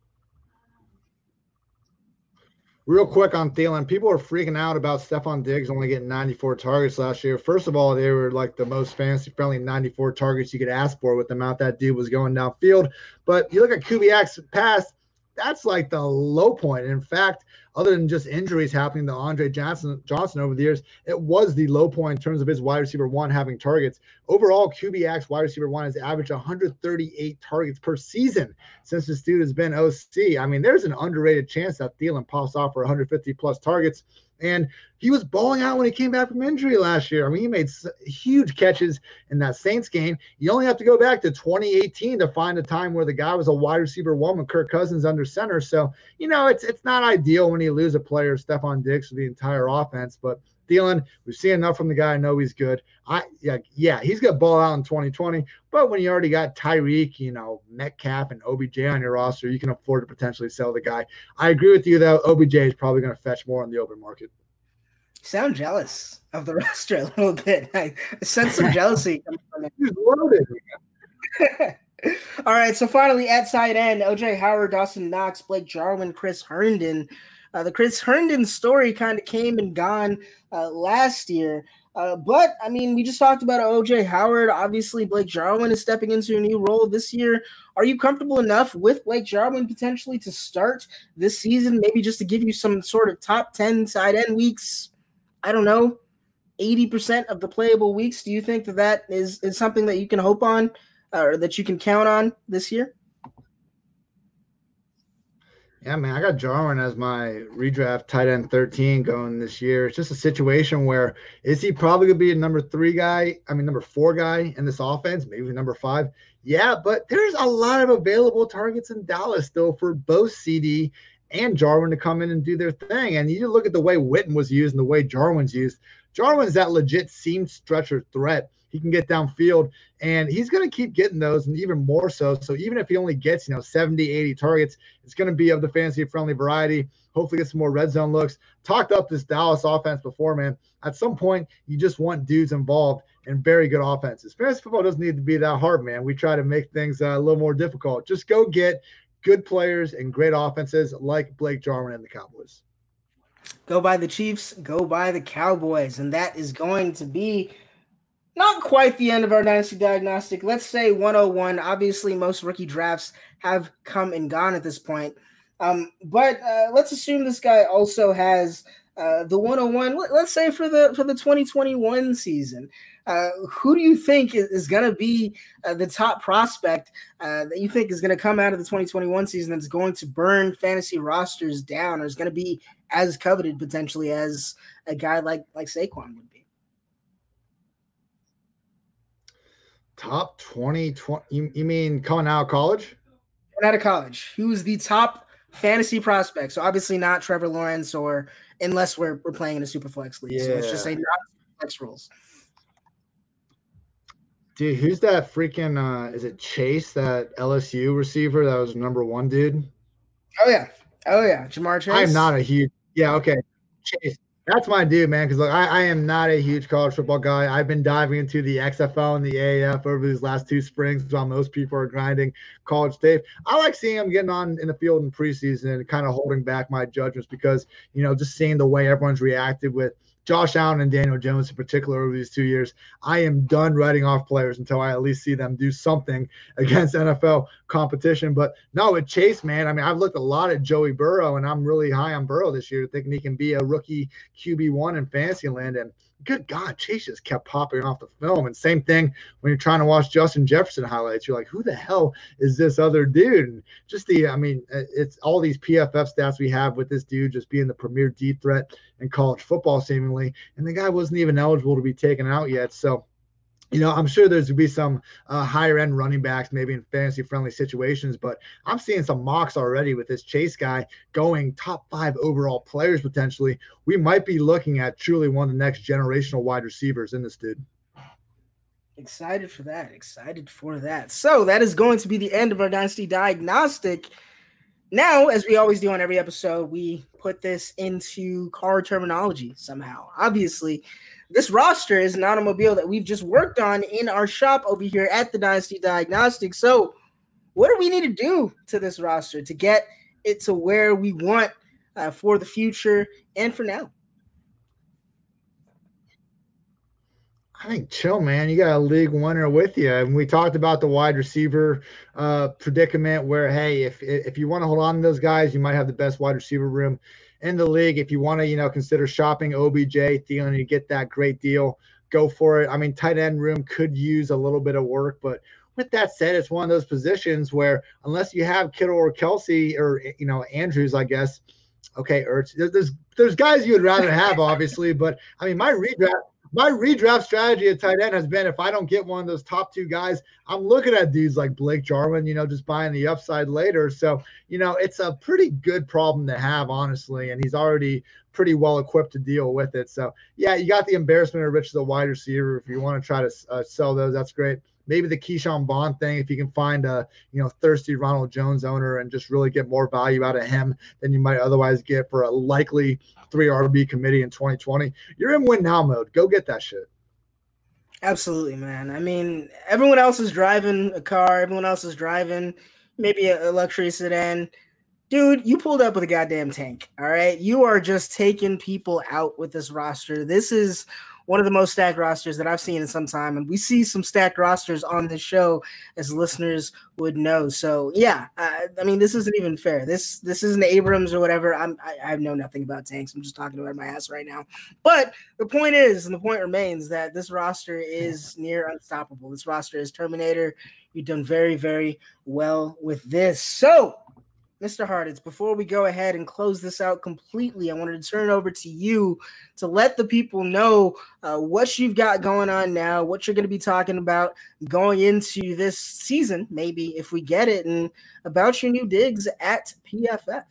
Real quick on Thielen, people are freaking out about Stephon Diggs only getting ninety-four targets last year. First of all, they were like the most fantasy-friendly ninety-four targets you could ask for with the amount that dude was going downfield. But you look at Kubiak's pass, that's like the low point. In fact, other than just injuries happening to Andre Johnson, Johnson over the years, it was the low point in terms of his wide receiver one having targets. Overall, Kubiak's wide receiver one has averaged one hundred thirty-eight targets per season since this dude has been O C. I mean, there's an underrated chance that Thielen pops off for one hundred fifty plus targets. And he was balling out when he came back from injury last year. I mean, he made huge catches in that Saints game. You only have to go back to twenty eighteen to find a time where the guy was a wide receiver one with Kirk Cousins under center. So, you know, it's it's not ideal when you lose a player, Stephon Diggs, for the entire offense. But Thielen, we've seen enough from the guy. I know he's good. I yeah, yeah, he's going to ball out in twenty twenty. But when you already got Tyreek, you know, Metcalf, and O B J on your roster, you can afford to potentially sell the guy. I agree with you, though. O B J is probably going to fetch more on the open market. You sound jealous of the roster a little bit. I sense some jealousy coming from it. He's loaded. All right, so finally at side end, O J Howard, Dawson Knox, Blake Jarwin, Chris Herndon. Uh, the Chris Herndon story kind of came and gone uh, last year. Uh, but, I mean, we just talked about O J Howard. Obviously, Blake Jarwin is stepping into a new role this year. Are you comfortable enough with Blake Jarwin potentially to start this season, maybe just to give you some sort of top ten side end weeks? I don't know, eighty percent of the playable weeks. Do you think that that is, is something that you can hope on uh, or that you can count on this year? Yeah, man, I got Jarwin as my redraft tight end thirteen going this year. It's just a situation where is he probably going to be a number three guy? I mean, number four guy in this offense, maybe number five. Yeah, but there's a lot of available targets in Dallas still for both C D and Jarwin to come in and do their thing. And you look at the way Witten was used and the way Jarwin's used. Jarwin's that legit seam stretcher threat. He can get downfield, and he's going to keep getting those, and even more so. So even if he only gets, you know, seventy, eighty targets, it's going to be of the fantasy-friendly variety. Hopefully get some more red zone looks. Talked up this Dallas offense before, man. At some point, you just want dudes involved in very good offenses. Fantasy football doesn't need to be that hard, man. We try to make things uh, a little more difficult. Just go get good players and great offenses like Blake Jarwin and the Cowboys. Go by the Chiefs, go by the Cowboys, and that is going to be not quite the end of our Dynasty Diagnostic. Let's say one oh one. Obviously, most rookie drafts have come and gone at this point. Um, but uh, let's assume this guy also has uh, the one oh one. Let's say for the for the twenty twenty-one season. Uh, who do you think is, is going to be uh, the top prospect uh, that you think is going to come out of the twenty twenty-one season that's going to burn fantasy rosters down or is going to be as coveted potentially as a guy like, like Saquon would be? Top twenty, twenty you, you mean coming out of college? Coming out of college. Who's the top fantasy prospect? So obviously not Trevor Lawrence, or unless we're we're playing in a super flex league. Yeah. So let's just say not flex rules. Dude, who's that freaking uh is it Chase, that L S U receiver that was number one dude? Oh yeah. Oh yeah. Jamar Chase. I'm not a huge yeah, okay. Chase. That's my dude, man, because look, I, I am not a huge college football guy. I've been diving into the X F L and the A A F over these last two springs while most people are grinding college tape. I like seeing them getting on in the field in preseason and kind of holding back my judgments because, you know, just seeing the way everyone's reacted with Josh Allen and Daniel Jones in particular over these two years, I am done writing off players until I at least see them do something against N F L competition. But no, with Chase, man, I mean, I've looked a lot at Joey Burrow, and I'm really high on Burrow this year, thinking he can be a rookie Q B one in Fantasyland. And good God, Chase just kept popping off the film. And same thing when you're trying to watch Justin Jefferson highlights. You're like, who the hell is this other dude? And just the, I mean, it's all these P F F stats we have with this dude just being the premier deep threat in college football seemingly. And the guy wasn't even eligible to be taken out yet. So, you know, I'm sure there's going to be some uh, higher end running backs maybe in fantasy friendly situations, but I'm seeing some mocks already with this Chase guy going top five overall players potentially. We might be looking at truly one of the next generational wide receivers in this dude. Excited for that. Excited for that. So that is going to be the end of our Dynasty Diagnostic. Now, as we always do on every episode, we put this into card terminology somehow. Obviously, this roster is an automobile that we've just worked on in our shop over here at the Dynasty Diagnostics. So what do we need to do to this roster to get it to where we want uh, for the future and for now? I think chill, man. You got a league winner with you. And we talked about the wide receiver uh, predicament where, hey, if if you want to hold on to those guys, you might have the best wide receiver room in the league. If you want to, you know, consider shopping O B J, Thielen, you get that great deal, go for it. I mean, tight end room could use a little bit of work, but with that said, it's one of those positions where unless you have Kittle or Kelsey or, you know, Andrews, I guess, okay, Ertz, there's there's guys you would rather have, obviously, but I mean, my redraft. My redraft strategy at tight end has been if I don't get one of those top two guys, I'm looking at dudes like Blake Jarwin, you know, just buying the upside later. So, you know, it's a pretty good problem to have, honestly, and he's already pretty well equipped to deal with it. So, yeah, you got the embarrassment of riches of the wide receiver. If you want to try to uh, sell those, that's great. Maybe the Keyshawn Bond thing, if you can find a, you know, thirsty Ronald Jones owner and just really get more value out of him than you might otherwise get for a likely three R B committee in twenty twenty, you're in win now mode. Go get that shit. Absolutely, man. I mean, everyone else is driving a car. Everyone else is driving maybe a, a luxury sedan. Dude, you pulled up with a goddamn tank, all right? You are just taking people out with this roster. This is one of the most stacked rosters that I've seen in some time, and we see some stacked rosters on this show, as listeners would know. So, yeah, I, I mean, this isn't even fair. This this isn't Abrams or whatever. I'm, I, I know nothing about tanks. I'm just talking about my ass right now. But the point is, and the point remains, that this roster is near unstoppable. This roster is Terminator. You've done very, very well with this. So, Mister Hartitz, before we go ahead and close this out completely, I wanted to turn it over to you to let the people know uh, what you've got going on now, what you're going to be talking about going into this season, maybe if we get it, and about your new digs at P F F.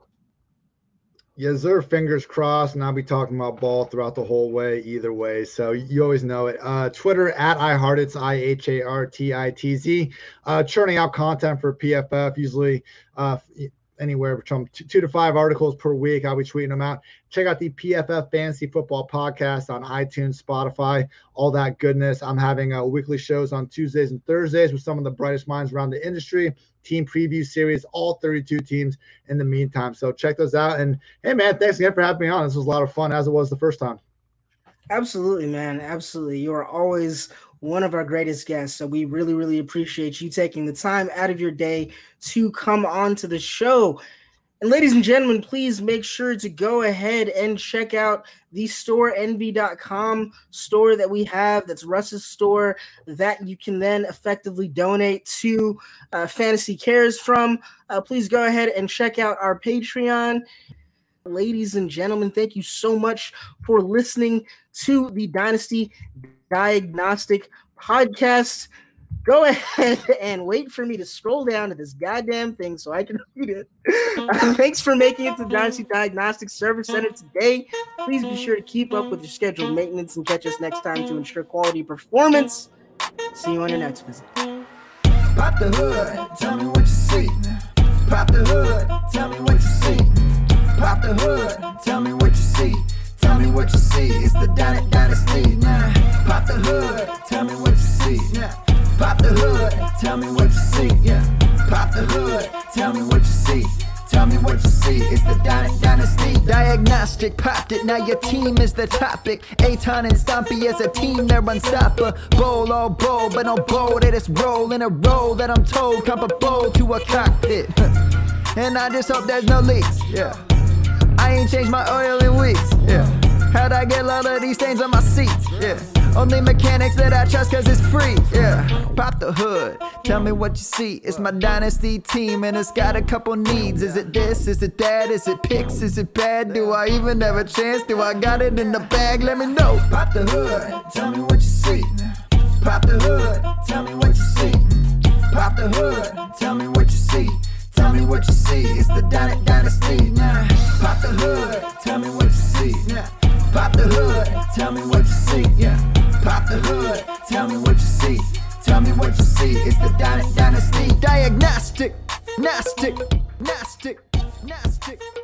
Yes, sir. Fingers crossed, and I'll be talking about ball throughout the whole way, either way. So you always know it. Uh, Twitter at iHartitz, I H A R T I T Z. Uh, churning out content for P F F, usually uh, anywhere from two, two to five articles per week. I'll be tweeting them out. Check out the P F F Fantasy Football Podcast on iTunes, Spotify, all that goodness. I'm having uh, weekly shows on Tuesdays and Thursdays with some of the brightest minds around the industry. Team preview series, all thirty-two teams in the meantime. So check those out. And hey, man, thanks again for having me on. This was a lot of fun, as it was the first time. Absolutely, man. Absolutely. You are always one of our greatest guests. So we really, really appreciate you taking the time out of your day to come on to the show. And ladies and gentlemen, please make sure to go ahead and check out the store envy dot com store that we have. That's Russ's store that you can then effectively donate to uh, Fantasy Cares from. Uh, please go ahead and check out our Patreon. Ladies and gentlemen, thank you so much for listening to the Dynasty Diagnostic Podcast. Go ahead and wait for me to scroll down to this goddamn thing so I can read it. Uh, thanks for making it to the Dynasty Diagnostic Service Center today. Please be sure to keep up with your scheduled maintenance and catch us next time to ensure quality performance. See you on your next visit. Pop the hood, tell me what you see. Pop the hood, tell me what you see. Pop the hood, tell me what you see. Tell me what you see. It's the Dynasty. Nah. Pop the hood, tell me what you see. Nah. Pop the hood, tell me what you see. Yeah. Pop the hood, tell me what you see. Tell me what you see. It's the Dynasty. Diagnostic popped it, now your team is the topic. Aton and Stompy as a team, they're unstoppable. Bowl, all bowl, but no bowl, they just roll in a row that I'm told comparable to a cockpit. And I just hope there's no leaks. Yeah. I ain't changed my oil in weeks. Yeah. How'd I get all of these stains on my seats? Yeah. Only mechanics that I trust cause it's free. Yeah. Pop the hood, tell me what you see. It's my Dynasty team and it's got a couple needs. Is it this? Is it that? Is it picks? Is it bad? Do I even have a chance? Do I got it in the bag? Let me know. Pop the hood, tell me what you see. Pop the hood, tell me what you see. Pop the hood, tell me what you see. Tell me what you see. It's the Dynasty. Nah. Pop the hood, tell me what you see. Nah. Pop the hood, tell me what you see. Yeah. Pop the hood, tell me what you see. Tell me what you see. It's the Dynasty. Diagnostic, Gnostic, Gnostic, Gnostic.